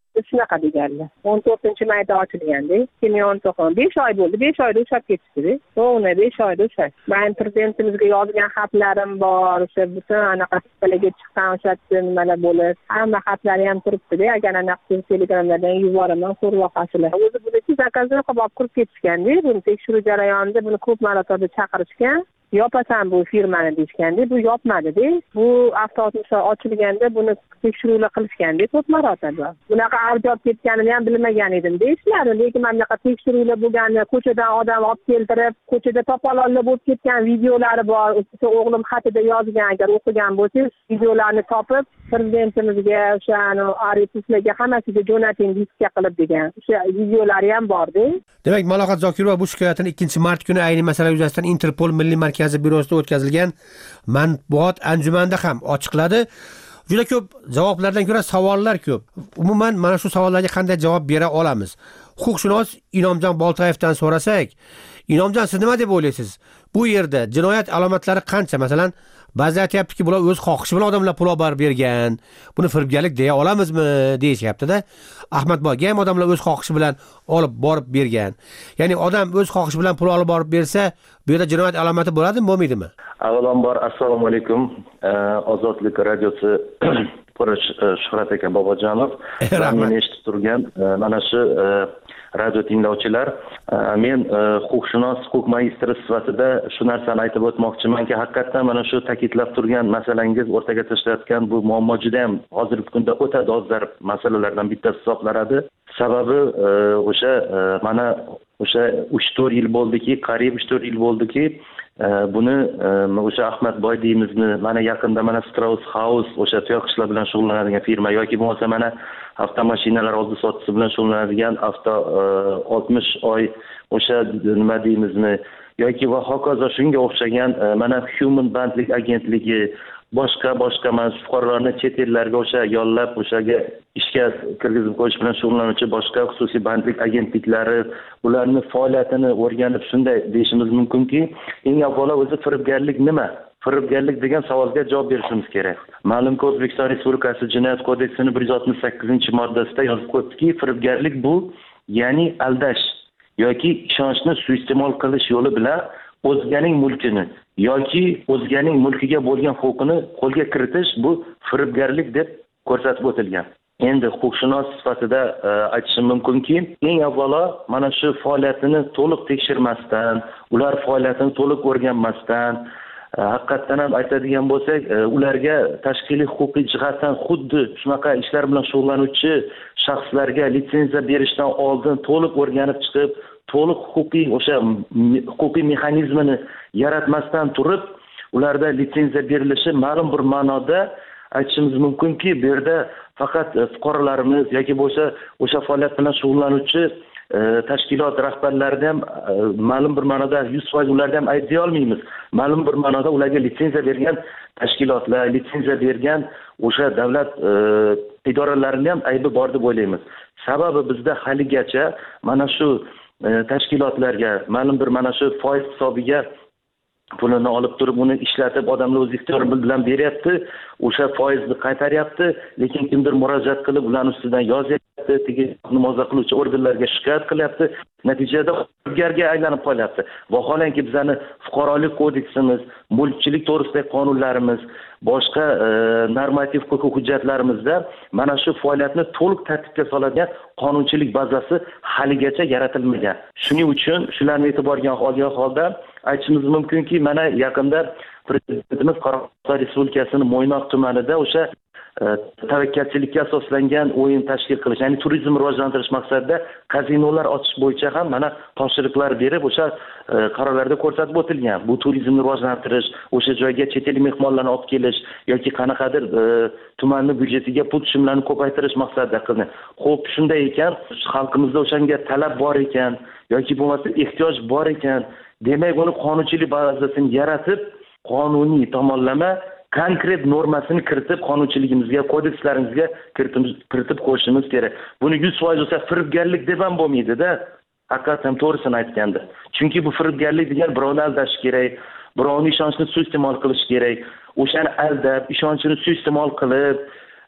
shunaqa deganlar. o'n to'rtinchi mayda ochilganda ikki ming o'n to'qqiz besh oy bo'ldi. besh oyda ushlab ketishdi. To'g'ri, besh oyda ushlab. Men prezidentimizga yozgan xatlarim bor, o'sha butun anaqa sitlarga chiqqan o'sha nimalar bo'lib, hamma xatlari ham turibdi-da. Agar anaqa telegramlardan yuboraman, ko'rib olasizlar. O'zi buni zakazini qilib olib kirib ketishganda, buni tekshiruv jarayonida buni ko'p marotaba chaqirishgan. Yopasan bu firmani deyishganda, bu yopmadi-da. Bu avtobus ochilganda buni tekshiruvlar qilishganda ko'p marotaba. Bunaqa arjob ketganini ham bilmagan edim deyishlardi. Lekin mana bunaqa tekshiruvlar bo'lganda, ko'chadan odam olib keltirib, ko'chada topolonlar bo'lib ketgan videolari bor. O'sha o'g'lim xatida yozgan, agar o'qigan bo'lsangiz, videolarni topib prezidentimizga, o'sha arxivlarga hammasiga jo'nating diskka qilib degan. O'sha videolari ham bor-da. Demak, Malohat Zokirova bu shikoyatini ikkinchi mart kuni ayni masala yuzasidan Interpol Milliy markazi bürosida o'tkazilgan matbuot anjumanida ham ochiqladi. Juda ko'p javoblardan ko'ra savollar ko'p. Umuman mana shu savollarga qanday javob bera olamiz? Huquqshunos Inomjon Boltoyevdan so'rasak, Inomjon, siz nima deb o'ylaysiz? Bu yerda jinoyat alomatlari qancha? Masalan, ba'zi aytayaptiki, bular o'z xohishi bilan odamlar pul olib bergan. Buni firibgarlik deya olamizmi, deyishyapti-da. Ahmadboyga ham odamlar o'z xohishi bilan olib borib bergan. Ya'ni odam o'z xohishi bilan pul olib borib bersa, bu yerda jinoyat alomati bo'ladimi, bo'lmaydimi? Avvalambor assalomu alaykum. Ozodlik radiosi Po'rish Shuhrat aka Bobojonov. Meni eshitib turgan mana shu radio tinglovchilar, men huquqshunos, huquq magistri sifatida shu narsani aytib o'tmoqchimanki, haqiqatan mana shu ta'kidlab turgan masalangiz o'rtaga tashlayotgan bu muammo juda ham hozirgi kunda o'ta dolzarb masalalardan bittasi hisoblanadi. Sababi o'sha mana o'sha uch to'rt yil bo'ldiki, qariyb uch to'rt yil bo'ldiki, buni o'sha Ahmadboy deymizmi, mana yaqinda mana Strauss House o'sha tuyoqishlar bilan shug'ullanadigan firma yoki bo'lmasa mana avtomashinalar oldi sotisi bilan shug'ullanadigan avto oltmish oy o'sha nima deymizmi yoki va hokazo shunga o'xshagan mana Human bandlik agentligi boshqa boshqa mana fuqarolarni chet ellarga o'sha yollab o'shaga ishga kirgizib qo'yish bilan shug'ullanuvchi boshqa xususiy bandlik agentliklari ularning faoliyatini o'rganib shunday deyishimiz mumkinki, eng avvalo o'zi firibgarlik nima? Firibgarlik degan savolga javob berishimiz kerak. Ma'lumki, O'zbekiston Respublikasi Jinoyat kodeksining bir yuz oltmish sakkizinchi moddasida yozib qo'yibdiki, firibgarlik bu ya'ni aldash yoki ishonchni suiiste'mol qilish yo'li bilan o'zganing mulkini yoki o'zganing mulkiga bo'lgan huquqini qo'lga kiritish bu firibgarlik deb ko'rsatib o'tilgan. Endi huquqshunos sifatida aytishim mumkinki, eng avvalo mana shu faoliyatini to'liq tekshirmasdan, ular faoliyatini to'liq o'rganmasdan, haqiqatdan ham aytadigan bo'lsak, ularga tashkiliy huquqiy jihatdan xuddi shunaqa ishlar bilan shug'ullanuvchi shaxslarga litsenziya berishdan oldin to'liq o'rganib chiqib, to'liq huquqiy o'sha huquqiy mexanizmini yaratmasdan turib, ularda litsenziya berilishi ma'lum bir ma'noda aytishimiz mumkinki, bu yerda faqat fuqarolarimiz yoki bo'lsa o'sha faoliyat bilan shug'ullanuvchi tashkilot rahbarlarini ham ma'lum bir ma'noda yuz foiz ularni ham ayblay olmaymiz. Ma'lum bir ma'noda ularga litsenziya bergan tashkilotlar, litsenziya bergan o'sha davlat idoralarini ham aybi bor deb o'ylaymiz. Sababi bizda haligacha mana shu tashkilotlarga ma'lum bir mana shu foiz hisobiga pulini olib turib uni ishlatib odamlar o'z ixtiyori bilan beryapti, o'sha foizni qaytaryapti, lekin kimdir murojaat qilib ularning ustidan yozyapti, tegi murojaat qiluvchi organlarga shikoyat qilyapti, natijada firibgarga aylanib qolyapti. Vaholanki bizning fuqarolik kodeksimiz, mulkchilik to'g'risidagi qonunlarimiz, boshqa normativ huquqiy hujjatlarimizda mana shu faoliyatni to'liq tartibga soladigan qonunchilik bazasi haligacha yaratilmagan. Shuning uchun shularni e'tiborga olgan holda aytishimiz mumkinki, mana yaqinda prezidentimiz Qoraqalpog'iston Respublikasining Mo'ynoq tumanida o'sha tavakkalchilikka asoslangan o'yin tashkil qilish, ya'ni turizmni rivojlantirish maqsadida kazinolar ochish bo'yicha ham mana topshiriqlar berib, o'sha qarorlarda ko'rsatib o'tilgan. Bu turizmni rivojlantirish, o'sha joyga chet el mehmonlarni olib kelish yoki qanaqadir tumanning byudjetiga pul tushumlarini ko'paytirish maqsadida qilingan. Xo'p, shunday ekan, xalqimizda o'shanga talab bor ekan yoki bo'lmasa ehtiyoj bor ekan, demak uni qonunchilik bazasini yaratib, qonuniy tomonlama konkret normasini kiritib qonunchiligimizga, kodekslarimizga kiritib qo'yishimiz kerak. Buni yuz foiz bo'lsa firibgarlik deb ham bo'lmaydi-da. Haqiqatan to'g'risini aytganda. Chunki bu firibgarlik degan birovni aldash kerak, birovning ishonchini suiiste'mol qilish kerak. O'shani aldab, ishonchini suiiste'mol qilib,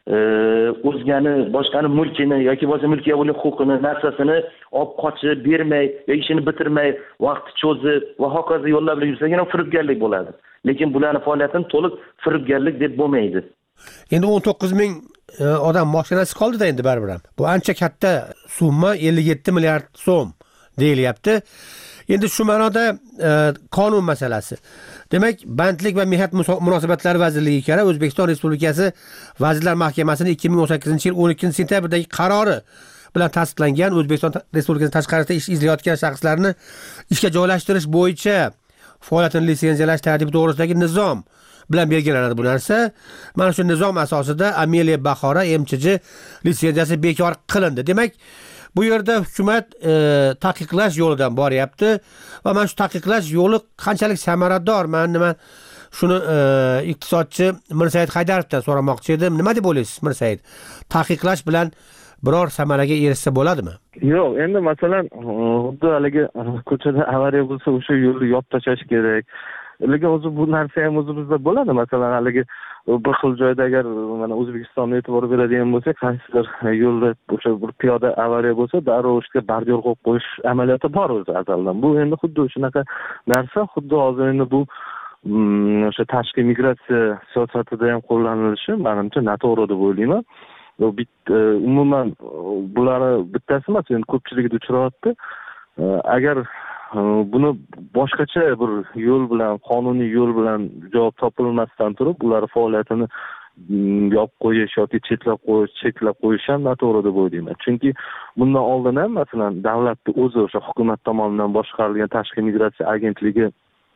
o'zgani boshqani mulkini yoki bo'lmasa mulkiga bo'lgan huquqini, narsasini olib qochib bermay yoki ishini bitirmay vaqt cho'zib va hokazo yo'llar bilan yursagina firibgarlik bo'ladi. Lekin bularning faoliyatini to'liq firibgarlik deb bo'lmaydi. Endi o'n to'qqiz ming odam mashinasi qoldi-da endi baribir ham. Bu ancha katta summa, ellik yetti milliard so'm deyilyapti. Endi shu ma'noda qonun masalasi. Demak, Bandlik va mehnat munosabatlari vazirligi kerak O'zbekiston Respublikasi Vazirlar Mahkamasining ikki ming o'n sakkizinchi yil o'n ikkinchi sentyabrdagi qarori bilan tasdiqlangan O'zbekiston Respublikasi tashqarisida ish izlayotgan shaxslarni ishga joylashtirish bo'yicha faoliyatini litsenziyalash tartibi to'g'risidagi nizom bilan belgilanadi bu narsa. Mana shu nizom asosida Ameliya Bahora M Ch J litsenziyasi bekor qilindi. Demak, bu yerda hukumat e, taqiqlash yo'lidan boryapti va mana shu taqiqlash yo'li qanchalik samarador? Men nima shuni e, iqtisodchi Mirsaid Haydarovdan so'ramoqchi edim. Nima deb o'ylaysiz, Mirsaid? Taqiqlash bilan biror samaraga erishsa bo'ladimi? Yo'q, endi masalan, xuddi haligi ko'chada avariya bo'lsa, o'sha yo'lni yopib tashlash kerak. Lekin o'zi bu narsa ham o'zimizda bo'ladi. Masalan, haligi bir xil joyda agar mana O'zbekistonga e'tibor beradigan bo'lsak, qaysidir yo'lda o'sha bir piyoda avariya bo'lsa, darrov ishga bardiyor qo'yib qo'yish amaliyoti bor o'zi azaldan. Bu endi xuddi shunaqa narsa, xuddi hozir endi bu o'sha tashqi migratsiya siyosatida ham qo'llanilishi menimcha noto'g'ri deb o'ylayman. Umuman bularni bittasi emas, endi ko'pchiligida uchrayapti. Agar buni boshqacha bir yo'l bilan, qonuniy yo'l bilan javob topilmasdan turib, ular faoliyatini yopib qo'yish yoki chetlab qo'yish, cheklab qo'yish ham noto'g'ri deb o'ylayman. Chunki bundan oldin ham masalan davlatning o'zi o'sha hukumat tomonidan boshqarilgan tashqi migratsiya agentligi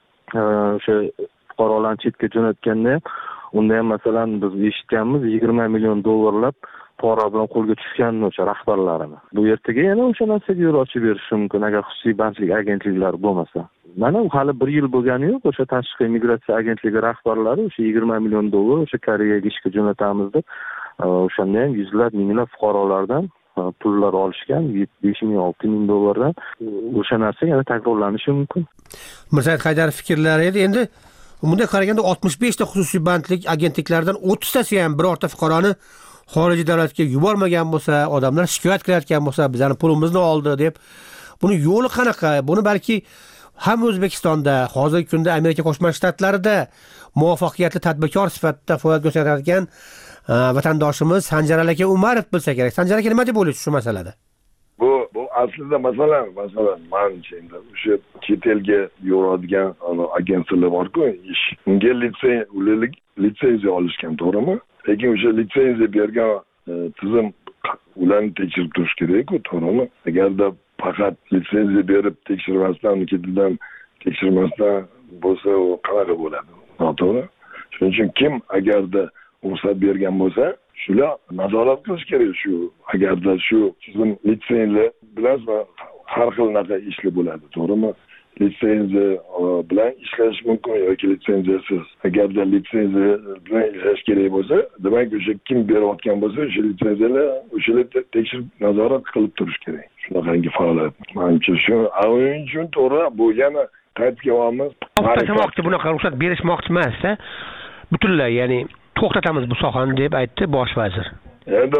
o'sha fuqarolarni chetga jo'natganda ham, unda ham masalan biz eshitganmiz yigirma million dollarlab pora bilan qo'lga tushgan o'sha rahbarlarini. Bu ertaga yana o'sha narsaga yo'l ochib berishi mumkin agar xususiy bandlik agentliklari bo'lmasa. Mana hali bir yil bo'lgani yo'q, o'sha tashqi migratsiya agentligi rahbarlari o'sha yigirma million dollar o'sha Koreyaga ishga jo'natamiz deb o'shanda ham yuzlab, minglab fuqarolardan pullar olishgan, besh ming, olti ming dollardan. O'sha narsa yana takrorlanishi mumkin. Mirsaid Haydarov fikrlari edi. Endi bunday qaraganda oltmish besh ta xususiy bandlik agentliklaridan o'ttiz tasi ham birorta fuqaroni xorijiy davlatga yubormagan bo'lsa, odamlar shikoyat qilayotgan bo'lsa, bizning pulimizni oldi deb, buni yo'li qanaqa? Buni balki ham O'zbekistonda, hozirgi kunda Amerika Qo'shma Shtatlarida muvaffaqiyatli tadbirkor sifatida faoliyat ko'rsatayotgan vatandoshimiz Sanjar aka Umarov bilsa kerak. Sanjar aka nima deb o'ylaysiz shu masalada? Bu bu aslida masalan, masalan, menimcha endi o'sha chet elga yuboradigan agentliklar bor-ku, ish. Unga litsenziya, litsenziya olishgan, to'g'rimi? Lekin o'sha litsenziya bergan tizim ularni tekshirib turish kerak-ku, to'g'rimi? Agarda faqat litsenziya berib tekshirmasdan, ketidan tekshirmasdan bo'lsa, u qanaqa bo'ladi? Noto'g'ri. Shuning uchun kim agarda ruxsat bergan bo'lsa, shular nazorat qilish kerak. Shu agarda shu tizim litsenziya bilan har xil naqa ishli bo'ladi, to'g'rimi? Litsenziya bilan ishlash mumkin yoki litsenziyasiz. Agarda litsenziya bilan ishlash kerak bo'lsa, demak o'sha kim berayotgan bo'lsa, o'sha litsenziyalar o'shalar tekshirib nazorat qilib turish kerak. Shunaqangi faoliyat. Menimcha shu o'yin uchun to'g'ri, bu yana qaytib kelyapmiz. To'xtatmoqchi, bunaqa ruxsat berishmoqchi emas-da. Butunlay, ya'ni to'xtatamiz bu sohani deb aytdi bosh vazir. Endi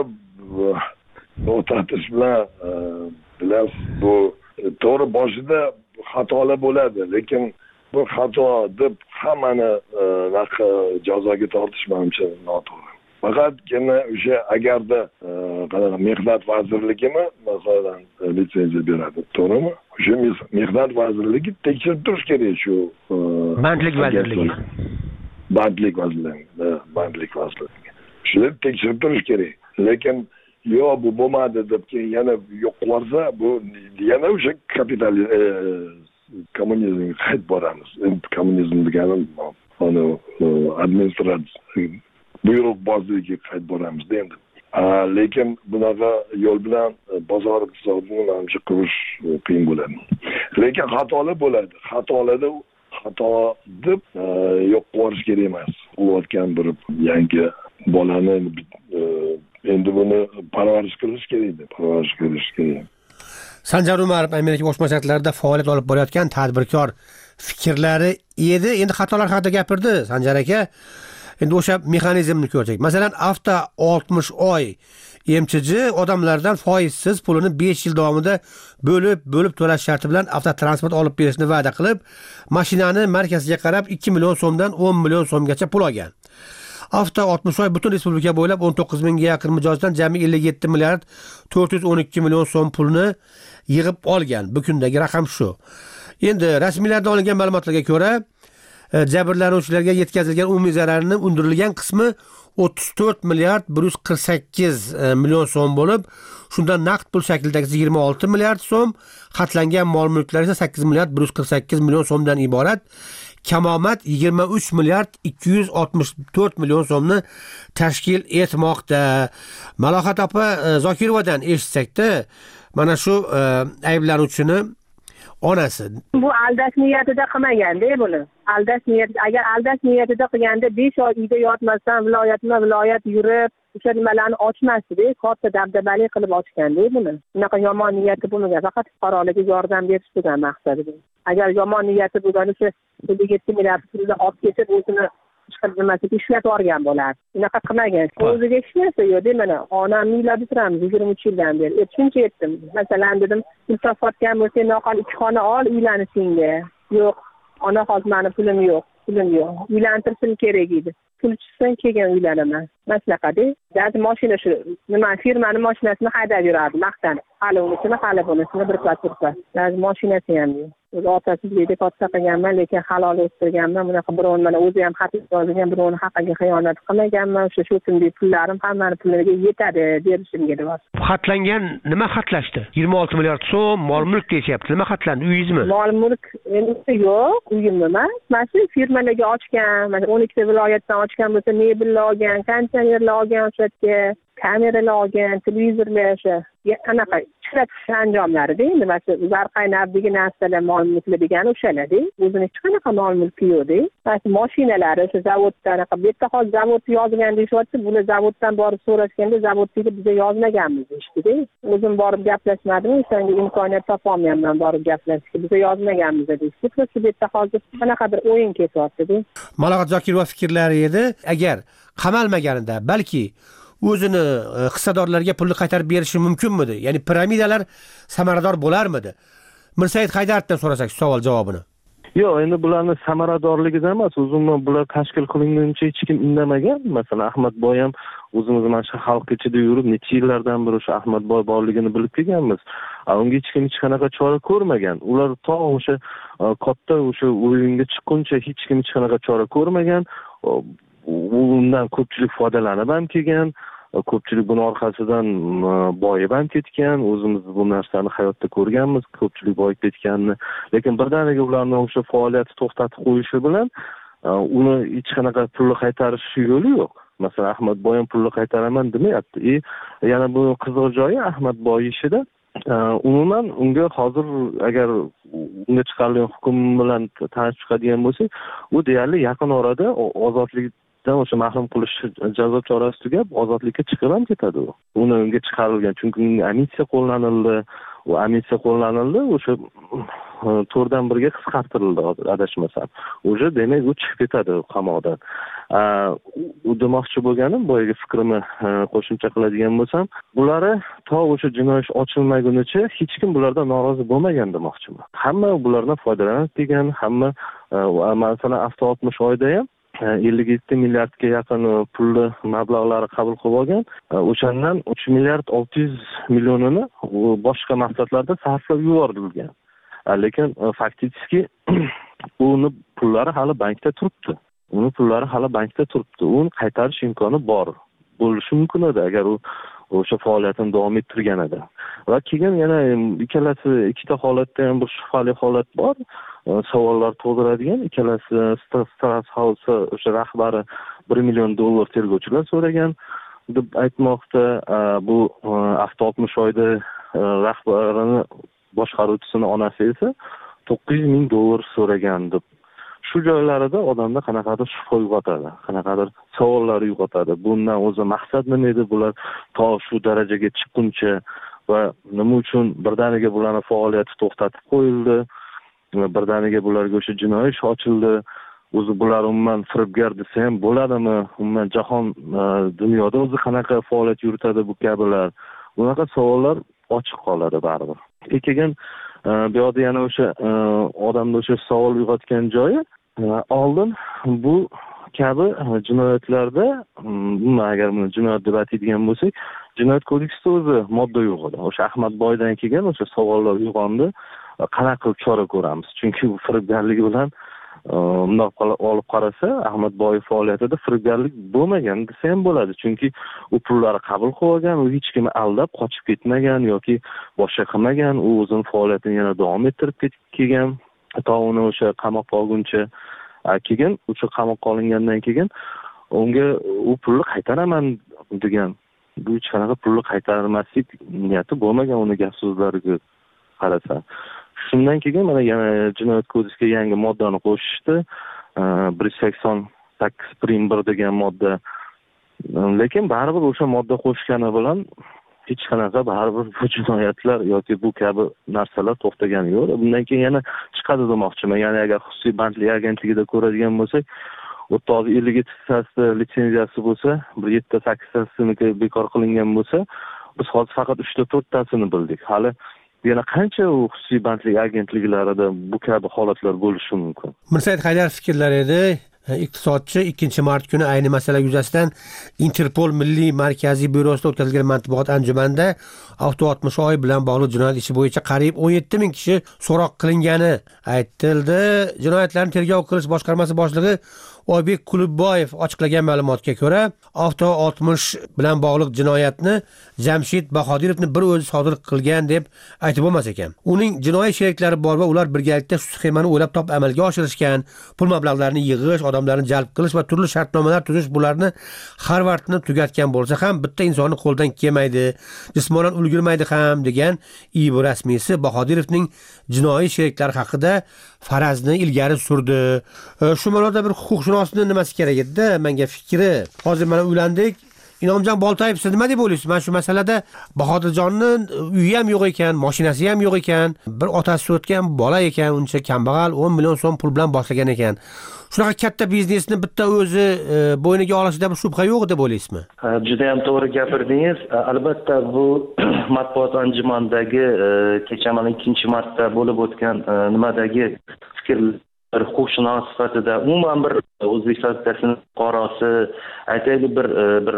to'xtatish bilan bilan bu to'g'ri boshida xatolar bo'ladi, lekin bu xato deb hammani jazoga tortish menimcha noto'g'ri. Faqatgina o'sha agarda qanaqa mehnat vazirligimi masalan litsenziya beradi, to'g'rimi? O'sha mehnat vazirligi tekshirib turish kerak shu bandlik vazirligi. Bandlik vazirligi, bandlik vazirligi. Shuni tekshirib turish kerak. Lekin yo bu bo'lmadi deb keyin yana yo'q qilsa, bu yana o'sha kapital kommunizmga qaytib boramiz. Kommunizm degani ana administratsiya buyruq bozligiga qaytib boramiz endi. Lekin bunaqa yo'l bilan bozor iqtisodini menimcha qurish qiyin bo'ladi. Lekin xatolar bo'ladi. Xatolarda xato deb yo'q qilish kerak emas. Qilayotgan bir yangi bolani endi buni parvarish qilish kerak, parvarish qilish kerak. Sanjar Umarov Amerika Qo'shma Shtatlarida faoliyat olib borayotgan tadbirkor fikrlari edi. Endi xatolar haqida gapirdi Sanjar aka. endi o'sha mexanizmni ko'rsak, masalan hafta oltmish oy M Ch J odamlardan foizsiz pulini besh yil davomida bo'lib bo'lib to'lash sharti bilan avtotransport olib berishni va'da qilib, mashinani markaziga qarab ikki million so'mdan o'n million so'mgacha pul olgan. Hafta oltmish oy butun respublika bo'ylab o'n to'qqiz mingga yaqin mijozdan jami ellik yetti milliard to'rt yuz o'n ikki million so'm pulni yig'ib olgan. Bu kundagi raqam shu. Endi rasmiylardan olingan ma'lumotlarga ko'ra, jabrlanuvchilarga yetkazilgan umumiy zararning undirilgan qismi o'ttiz to'rt milliard bir yuz qirq sakkiz million so'm bo'lib, shundan naqd pul shaklidagi yigirma olti milliard so'm, xatlangan mol-mulklar esa sakkiz milliard bir yuz qirq sakkiz million so'mdan iborat. Kamomad yigirma uch milliard ikki yuz oltmish to'rt million so'mni tashkil etmoqda. Malohat opa Zokirovadan eshitsakda, mana shu ayblanuvchini onasi bu aldash niyatida qilmaganda buni. Aldash niyat, agar aldash niyatida qilganda besh oy uyda yotmasdan viloyatma viloyat yurib, o'sha nimalarni ochmasdi, katta dabdabali qilib ochganda buni. Bunaqa yomon niyati bo'lmagan, faqat fuqarolarga yordam berish degan maqsadida. Agar yomon niyati bo'lganda o'sha yetti milliard pulni olib ketib o'zini boshqa nimasiga ishlatib olgan bo'lardi. Bunaqa qilmagan. O'ziga hech narsa yo'q, mana onamni uylab turamiz yigirma uch yildan beri. Shuncha aytdim. Masalan dedim, pul topayotgan bo'lsa, noqon ikki xona ol, uylanishingga. Yo'q, ona hozir meni pulim yo'q, pulim yo'q. Uylantirishim kerak edi. Pul chiqsin keyin uylanaman. Maslaqada, hozir mashina shu nima firmani mashinasini haydab yurardi, maqtanib. Hali unisini, hali bunisini bir pas bir pas. Hozir mashinasi ham yo'q. O'z otasizlikda katta qilganman, lekin halol o'stirganman. Bunaqa birovni mana o'zi ham xat yozgan, birovni haqqiga xiyonat qilmaganman. O'sha shu kunlik pullarim hammani pullariga yetadi derishimga deyapti. Xatlangan nima xatlashdi? yigirma olti milliard so'm mol-mulk deyapti. Nima xatlandi? Uyingizmi? Mol-mulk endi yo'q, uyim emas. Mana shu firmalarga ochgan, mana o'n ikkita viloyatdan ochgan bo'lsa, mebellar olgan, konteynerlar olgan, o'sha yerga kameralar olgan, televizorlar o'sha qanaqa ishlatish anjomlarida endi mana zarqaynab degan narsalar mol-mulklar degani o'shalarda. O'zini hech qanaqa mol-mulki yo'qda. Mana maoshinalari o'sha zavoddan anaqa bu yerda hozir zavodni yozgan deyapti. Buni zavoddan borib so'rashganda zavodga biz yozmaganmiz deyishdi-da. O'zim borib gaplashmadim, o'shanga imkoniyat topolmayapman borib gaplashishga. Biz yozmaganmiz deyishdi. Bu yerda hozir qanaqa bir o'yin ketyapti-da. Malohat Zokirova fikrlari edi, agar qamalmaganida balki o'zini hissadorlarga pulni qaytarib berishi mumkinmidi? Ya'ni piramidalar samarador bo'larmidi? Mirsaid Haydarovdan so'rasak savol javobini. Yo'q, endi bularni samaradorligidan emas, umuman bular tashkil qilinguncha hech kim indamagan. Masalan, Ahmadboy ham o'zimiz mana shu xalq ichida yurib, necha yillardan beri o'sha Ahmadboy borligini bilib kelganmiz. Unga hech kim hech qanaqa chora ko'rmagan. Ular to o'sha katta o'sha o'yinga chiqquncha hech kim hech qanaqa chora ko'rmagan. Undan ko'pchilik foydalanib ham kelgan, ko'pchilik buni orqasidan boyib ham ketgan. O'zimiz bu narsani hayotda ko'rganmiz, ko'pchilik boyib ketganini. Lekin birdaniga ularning o'sha faoliyati to'xtatib qo'yishi bilan uni hech qanaqa pulni qaytarish yo'li yo'q. Masalan, Ahmadboy ham pulni qaytaraman demayapti. E, yana bu qiziq joyi Ahmadboy ishida umuman unga hozir agar unga chiqarilgan hukm bilan tanishib chiqadigan bo'lsak, u deyarli yaqin orada ozodlik o'sha mahrum qilish jazo chorasi tugab ozodlikka chiqib ham ketadi u. Uni unga chiqarilgan, chunki amnistiya qo'llanildi, u amnistiya qo'llanildi, o'sha to'rtdan birga qisqartirildi adashmasam. O'sha demak u chiqib ketadi qamoqdan. U demoqchi bo'lganim, boyagi fikrimni qo'shimcha qiladigan bo'lsam, bulari to o'sha jinoiy ish ochilmagunicha hech kim bulardan norozi bo'lmagan demoqchiman. Hamma bulardan foydalanib kelgan, hamma masalan avto oltmish oyda ham ellik yetti milliardga yaqin pulli mablag'lari qabul qilib olgan. O'shandan uch milliard olti yuz millionini boshqa maqsadlarda sarflab yuborilgan. Lekin faktiski uni pullari hali bankda turibdi. Uni pullari hali bankda turibdi. Uni qaytarish imkoni bor. Bo'lishi mumkin edi agar u o'sha faoliyatini davom ettirganida. Va keyin yana ikkalasi ikkita holatda ham bir shubhali holat bor. Savollar tug'diradigan. Ikkalasi Strass House o'sha rahbari bir million dollar tergovchilar so'ragan deb aytmoqda. Bu avto oltmish oyda rahbarini boshqaruvchisining onasi esa to'qqiz yuz ming dollar so'ragan deb. Shu joylarida odamda qanaqadir shubha uyg'otadi, qanaqadir savollar uyg'otadi. Bundan o'zi maqsad nima edi? Bular to shu darajaga chiqquncha va nima uchun birdaniga bularning faoliyati to'xtatib qo'yildi? Birdaniga bularga o'sha jinoiy ish ochildi o'zi bular umuman firibgar desa ham bo'ladimi? Umuman jahon dunyoda o'zi qanaqa faoliyat yuritadi bu kabilar? Bunaqa savollar ochiq qoladi baribir. Keyin bu yerda yana o'sha odamda o'sha savol uyg'otgan joyi oldin bu kabi jinoyatlarda agar buni jinoyat deb ataydigan bo'lsak, jinoyat kodeksida o'zi modda yo'q edi. O'sha Ahmadboydan kelgan o'sha savollar uyg'ondi. Qanaqa qilib chora ko'ramiz? Chunki u firibgarligi bilan bundoq olib qarasa, Ahmadboyev faoliyatida firibgarlik bo'lmagan desa ham bo'ladi. Chunki u pullarni qabul qilgan, u hech kimni aldab qochib ketmagan yoki boshqa qilmagan, u o'zining faoliyatini yana davom ettirib kelgan. To uni o'sha qamoqqa olguncha keyin o'sha qamoqqa olingandan keyin unga u pulni qaytaraman degan. Bu hech qanaqa pulni qaytarmaslik niyati bo'lmagan uni gap so'zlariga qarasa. Shundan keyin mana yana jinoyat kodeksiga yangi moddani qo'shishdi. bir yuz sakson sakkiz prim bir degan modda. Lekin baribir o'sha modda qo'shgani bilan hech qanaqa baribir bu jinoyatlar yoki bu kabi narsalar to'xtagani yo'q. Bundan keyin yana chiqadi demoqchiman. Ya'ni agar xususiy bandlik agentligida ko'radigan bo'lsak, o'ttiz olti ellik yettitasi litsenziyasi bo'lsa, bir yetti sakkiztasiniki bekor qilingan bo'lsa, biz hozir faqat uchta to'rttasini bildik. Hali yana qancha u xususiy bandlik agentliklarida bu kabi holatlar bo'lishi mumkin? Mirsaid Haydar fikrlari edi. Iqtisodchi ikkinchi mart kuni ayni masala yuzasidan Interpol Milliy Markaziy byurosida o'tkazilgan matbuot anjumanida avto o'tmish bilan bog'liq jinoyat ishi bo'yicha qariyb o'n yetti ming kishi so'roq qilingani aytildi. Jinoyatlarni tergov qilish boshqarmasi boshlig'i Oybek Kulubboyev ochiqlagan ma'lumotga ko'ra, avto o'tmish bilan bog'liq jinoyatni Jamshid Bahodirovni bir o'zi sodir qilgan deb aytib bo'lmas ekan. Uning jinoiy sheriklari bor va ular birgalikda shu sxemani o'ylab topib amalga oshirishgan. Pul mablag'larini yig'ish, odamlarni jalb qilish va turli shartnomalar tuzish bularni Harvardni tugatgan bo'lsa ham bitta insonni qo'ldan kelmaydi, jismonan ulgurmaydi ham degan I B rasmiysi Bahodirovning jinoiy sheriklari haqida farazni ilgari surdi. Shu ma'noda bir huquqshunosning nimasi kerak edi? Menga fikri. Hozir mana uylandik. Inomjon Boltayev, siz nima deb o'ylaysiz? Men shu masalada Bahodirjonning uyi ham yo'q ekan, mashinasi ham yo'q ekan, bir otasi o'tgan bola ekan, uncha kambag'al, o'n million so'm pul bilan boshlagan ekan. Shunaqa katta biznesni bitta o'zi bo'yniga olishida bir shubha yo'q deb o'ylaysizmi? Juda ham to'g'ri gapirdingiz. Albatta bu matbuot anjumanidagi kecha mana ikkinchi marta bo'lib o'tgan nimadagi fikr huquqshunos sifatida umuman bir O'zbekiston Respublikasining fuqarosi aytaylik bir bir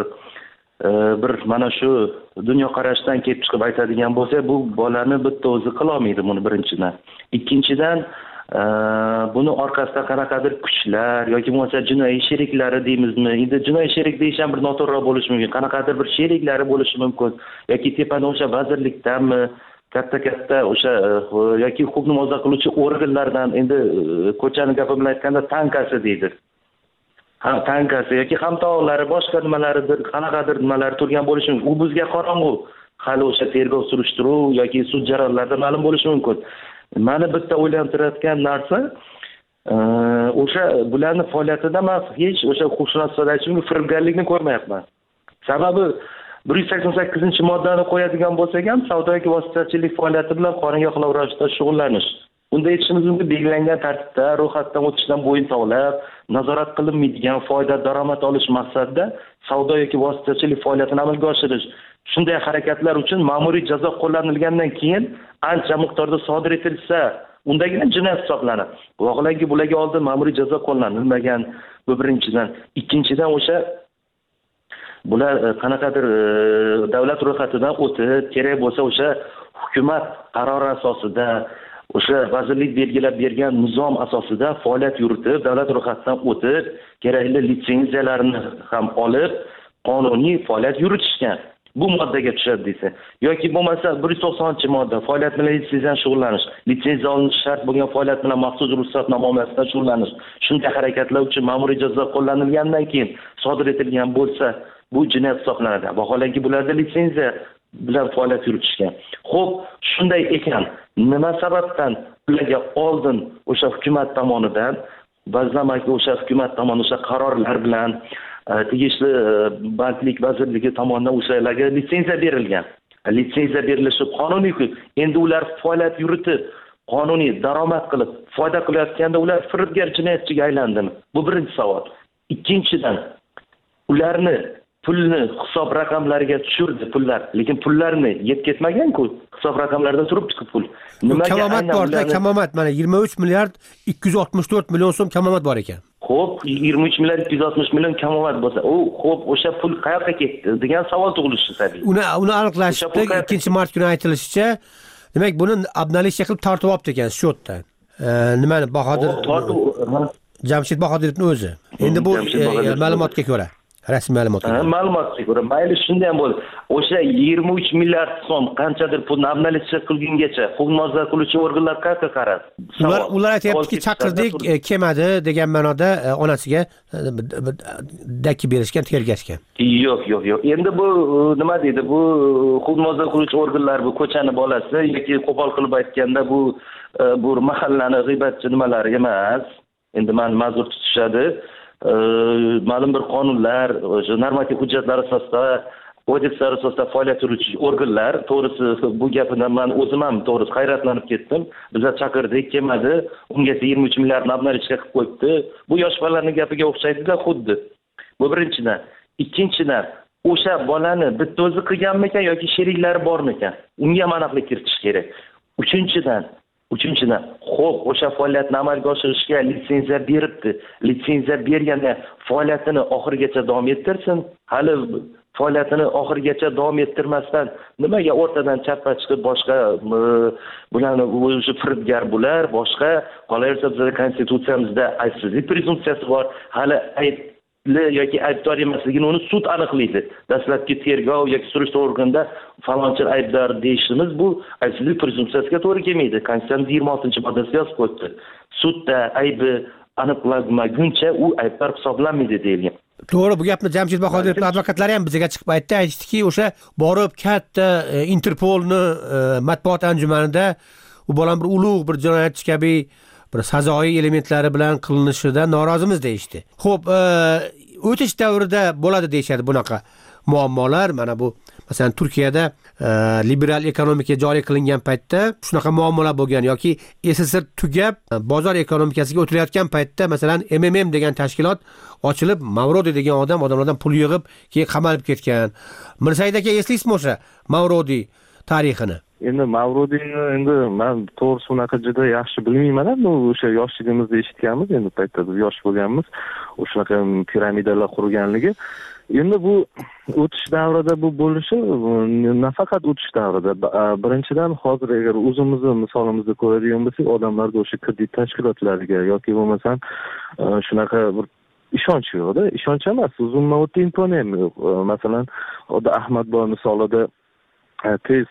bir mana shu dunyoqarashdan kelib chiqib aytadigan bo'lsa, bu bolani bitta o'zi qila olmaydi buni birinchidan. Ikkinchidan buni orqasida qanaqadir kuchlar yoki bo'lmasa jinoiy sheriklari deymizmi? Endi jinoiy sherik deyish ham bir noto'g'ri bo'lishi mumkin. Qanaqadir bir sheriklari bo'lishi mumkin yoki tepadan o'sha vazirlikdanmi, katta-katta o'sha yoki huquqni muhofaza qiluvchi organlardan, endi ko'chani gapi bilan aytganda tankasi deydi. Ha, tankasi yoki hamtovoqlari, boshqa nimalaridir, qanaqadir nimalar turgan bo'lishi mumkin. U bizga qorong'u. Hali o'sha tergov surishtiruv yoki sud jarayonlarida ma'lum bo'lishi mumkin. Meni bitta o'ylantirayotgan narsa o'sha bularning faoliyatida men hech o'sha huquqshunos sifatida firibgarlikni ko'rmayapman. Sababi bir yuz sakson sakkizinchi moddani qo'yadigan bo'lsak ham savdo yoki vositachilik faoliyati bilan qonunga xilof ravishda shug'ullanish. Unda aytishimiz mumkin, belgilangan tartibda ro'yxatdan o'tishdan bo'yin tovlab, nazorat qilinmaydigan foyda daromad olish maqsadida savdo yoki vositachilik faoliyatini amalga oshirish. Shunday harakatlar uchun ma'muriy jazo qo'llanilgandan keyin ancha miqdorda sodir etilsa, undagina jinoyat hisoblanadi. Vaholanki bularga oldin ma'muriy jazo qo'llanilmagan, bu birinchidan. Ikkinchidan o'sha bular qanaqadir davlat ro'yxatidan o'tib, kerak bo'lsa o'sha hukumat qarori asosida, o'sha vazirlik belgilab bergan nizom asosida faoliyat yuritib, davlat ro'yxatidan o'tib, kerakli litsenziyalarni ham olib, qonuniy faoliyat yuritishgan. Bu moddaga tushadi desa, yoki bo'lmasa bir yuz to'qsoninchi modda faoliyat bilan litsenziyadan shug'ullanish, litsenziya olinishi shart bo'lgan faoliyat bilan maxsus ruxsatnoma muomalasida shug'ullanish. Shunday harakatlar uchun ma'muriy jazo qo'llanilgandan keyin sodir etilgan bo'lsa, bu jinoyat hisoblanadi. Vaholanki bularda litsenziya bilan faoliyat yuritishgan. Xo'p, shunday ekan, nima sababdan ularga oldin o'sha hukumat tomonidan, ba'zan o'sha hukumat tomonidan o'sha qarorlar bilan tegishli bandlik vazirligi tomonidan o'shalarga litsenziya berilgan. Litsenziya berilishi qonuniy-ku. Endi ular faoliyat yuritib, qonuniy daromad qilib foyda qilayotganda ular firibgar jinoyatchiga aylandimi? Bu birinchi savol. Ikkinchidan, ularni pulni hisob raqamlariga tushirdi pullar, lekin pullarni yetkazmagan-ku, hisob raqamlarida turibdi pul. Nimaga kamomat borda, kamomat mana yigirma uch milliard ikki yuz oltmish to'rt million so'm kamomat bor ekan. Xo'p, yigirma uch milliard ikki yuz oltmish million kamomat bo'lsa, u xo'p, o'sha pul qayoqqa ketdi degan savol tug'ilishi tabiiy. Uni uni aniqlashdi, ikkinchi mart kuni aytilishicha, demak buni obnalishga qilib tortib olibdi ekan счёtdan. Nimani Bahodir Jamshid Bahodirovning o'zi. Endi bu ma'lumotga ko'ra, rasmiy ma'lumotga. Ha, ma'lumotga ko'ra, mayli shunday ham bo'ldi. O'sha yigirma uch milliard so'm qanchadir pulni obnalishga qilgungacha huquq-muofaza qiluvchi organlar qayerga qaradi? Ular ular aytayaptiki, chaqirdik, kelmadi degan ma'noda onasiga daki berishgan, tergashgan. Yo'q, yo'q, yo'q. Endi bu nima deydi? Bu huquq-muofaza qiluvchi organlar bu ko'chani bolasi yoki qo'pol qilib aytganda bu bu mahallani g'iybatchi nimalari emas. Endi meni ma'zur tutishadi. Ma'lum bir qonunlar, o'sha normativ hujjatlar asosida, kodekslar asosida faoliyat yurituvchi organlar, to'g'risi bu gapidan men o'zim ham to'g'risi hayratlanib ketdim. Bizlar chaqirdik, kelmadi, ungacha yigirma uch milliardni obnalishga qilib qo'yibdi. Bu yosh bolalarning gapiga o'xshaydi-da xuddi. Bu birinchidan. Ikkinchidan, o'sha bolani bitta o'zi qilganmikan yoki sheriklari bormikan? Unga ham aniqlik kiritish kerak. Uchinchidan, Uchinchidan, xo'p, o'sha faoliyatni amalga oshirishga litsenziya beribdi. Litsenziya berganda faoliyatini oxirigacha davom ettirsin. Hali faoliyatini oxirigacha davom ettirmasdan nimaga o'rtadan chappa chiqib boshqa bularni o'zi firibgar bular, boshqa qolaversa bizning konstitutsiyamizda aybsizlik prezumpsiyasi bor. Hali ayb yoki aybdor emasligini uni sud aniqlaydi. Dastlabki tergov yoki surishtiruv organida falonchi aybdor deyishimiz bu aybsizlik prezumpsiyasiga to'g'ri kelmaydi. Konstitutsiyaning yigirma oltinchi moddasida yozib qo'yibdi. Sudda aybi aniqlanmaguncha u aybdor hisoblanmaydi deyilgan. To'g'ri, bu gapni Jamshid Bahodirovning advokatlari ham bizga chiqib aytdi, aytishdiki, o'sha borib katta Interpolni matbuot anjumanida u bolam bir ulug' bir jinoyatchi kabi bir sazoyi elementlari bilan qilinishidan norozimiz deyishdi. Xo'p, o'tish davrida bo'ladi deyshadi bunaqa muammolar. Mana bu masalan Turkiyada liberal ekonomika joriy qilingan paytda shunaqa muammolar bo'lgan yoki S S R tugab bozor ekonomikasiga o'tilayotgan paytda masalan M M M degan tashkilot ochilib, Mavrodi degan odam odamlardan pul yig'ib, keyin qamalib ketgan. Mirsaid aka, eslaysizmi o'sha Mavrodi tarixini? Endi Mavrodiyni endi men to'g'risi unaqa juda yaxshi bilmayman. Bu o'sha yoshligimizda eshitganmiz, endi paytda biz yosh bo'lganmiz, o'shaqa piramidalar qurganligi. Endi bu o'tish davrida bu bo'lishi nafaqat o'tish davrida, birinchidan hozir agar o'zimizni misolimizni ko'radigan bo'lsak, odamlarda o'sha kredit tashkilotlariga yoki bo'lmasam shunaqa bir ishonch yo'q-da, ishonch emas, uzun muddatli imkoniyat yo'q. Masalan, Oda Ahmadboy misolida tez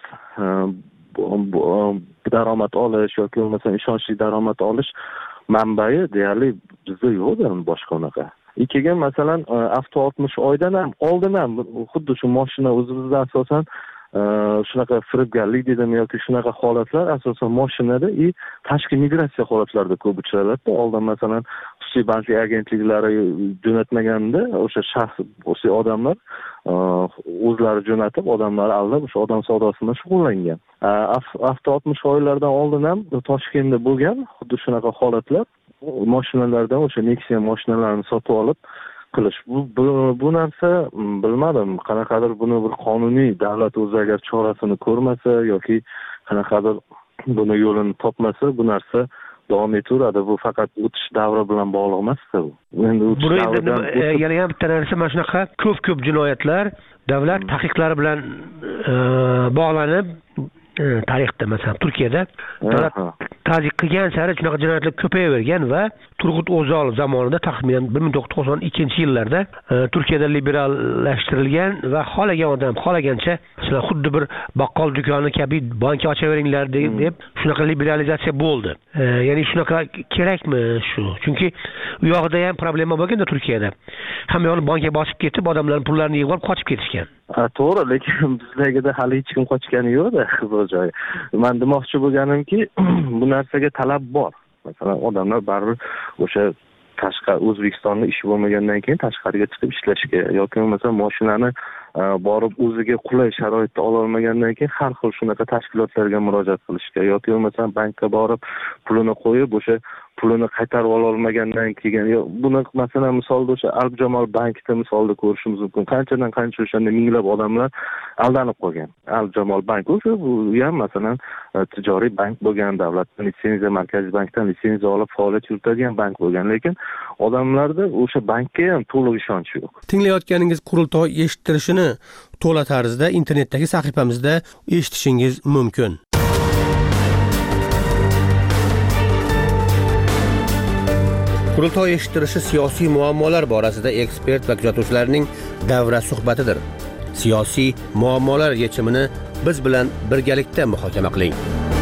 daromad olish yoki bo'lmasam ishonchli daromad olish manbai deyarli bizda yo'q-da, boshqa unaqa. Ikkigan masalan avto oltmish oydan ham oldin ham xuddi shu mashina o'zimizda asosan shunaqa firibgarlik dedim yoki shunaqa holatlar asosan mashinada и tashqi migratsiya holatlarida ko'p uchraladi. Oldin masalan xususiy banklik agentliklari jo'natmaganda o'sha shaxs, o'sha odamlar o'zlari jo'natib, odamlar aldab o'sha odam savdosi bilan shug'ullangan. Avto oltmish oylardan oldin ham Toshkentda bo'lgan xuddi shunaqa holatlar. Mashinalardan o'sha Nexia mashinalarini sotib olib qilish. Bu, bu bu narsa bilmadim, qanaqadir buni bir qonuniy davlat o'zi agar chorasini ko'rmasa yoki qanaqadir buni yo'lini topmasa, bu narsa davom etaveradi. Bu faqat o'tish davri bilan bog'liq emas-ku. Endi o'tish davridan yana ham bitta narsa, mana shunaqa ko'p-ko'p jinoyatlar davlat taqiqlari bilan bog'lanib tarixda masalan Turkiyada davlat ta'ziq qilgan sari shunaqa jinoyatlar ko'payavergan va Turg'ut O'zolov zamonida taxminan bir ming to'qqiz yuz to'qson ikkinchi yillarda Turkiyada liberallashtirilgan va xolagan odam xolagancha masalan xuddi bir baqqol do'koni kabi bank ochaveringlar deb shunaqa liberalizatsiya bo'ldi. Ya'ni shunaqa kerakmi shu? Chunki u yoqda ham problema bo'lganda Turkiyada. Hamma yo'l bankka bosib ketib, odamlarning pullarini yig'ib olib qochib ketishgan. Ha, to'g'ri, lekin bizlarga hali hech kim qochgani yo'q-da bu joy. Men demoqchi bo'lganimki, bu narsaga talab bor. Masalan, odamlar baribir o'sha tashqari O'zbekistonda ish bo'lmagandan keyin tashqariga chiqib ishlashga yoki bo'lmasa mashinani borib o'ziga qulay sharoitda ololmagandan keyin har xil shunaqa tashkilotlarga murojaat qilishga yoki bo'lmasam bankka borib pulini qo'yib o'sha pulini qaytarib ololmagandan keyin yo buni masalan misolda o'sha Albjamol bankda misolda ko'rishimiz mumkin. Qanchadan qancha o'shanda minglab odamlar aldanib qolgan. Albjamol bank o'sha bu ham masalan tijoriy bank bo'lgan, davlatdan litsenziya, markaziy bankdan litsenziya olib faoliyat yuritadigan bank bo'lgan, lekin odamlarda o'sha bankka ham to'liq ishonch yo'q. Tinglayotganingiz qurultoy eshittirishini to'la tarzda internetdagi sahifamizda eshitishingiz mumkin. Qurultoy eshittirishi siyosiy muammolar borasida ekspert va kuzatuvchilarning davra suhbatidir. Siyosiy muammolar yechimini biz bilan birgalikda muhokama qiling.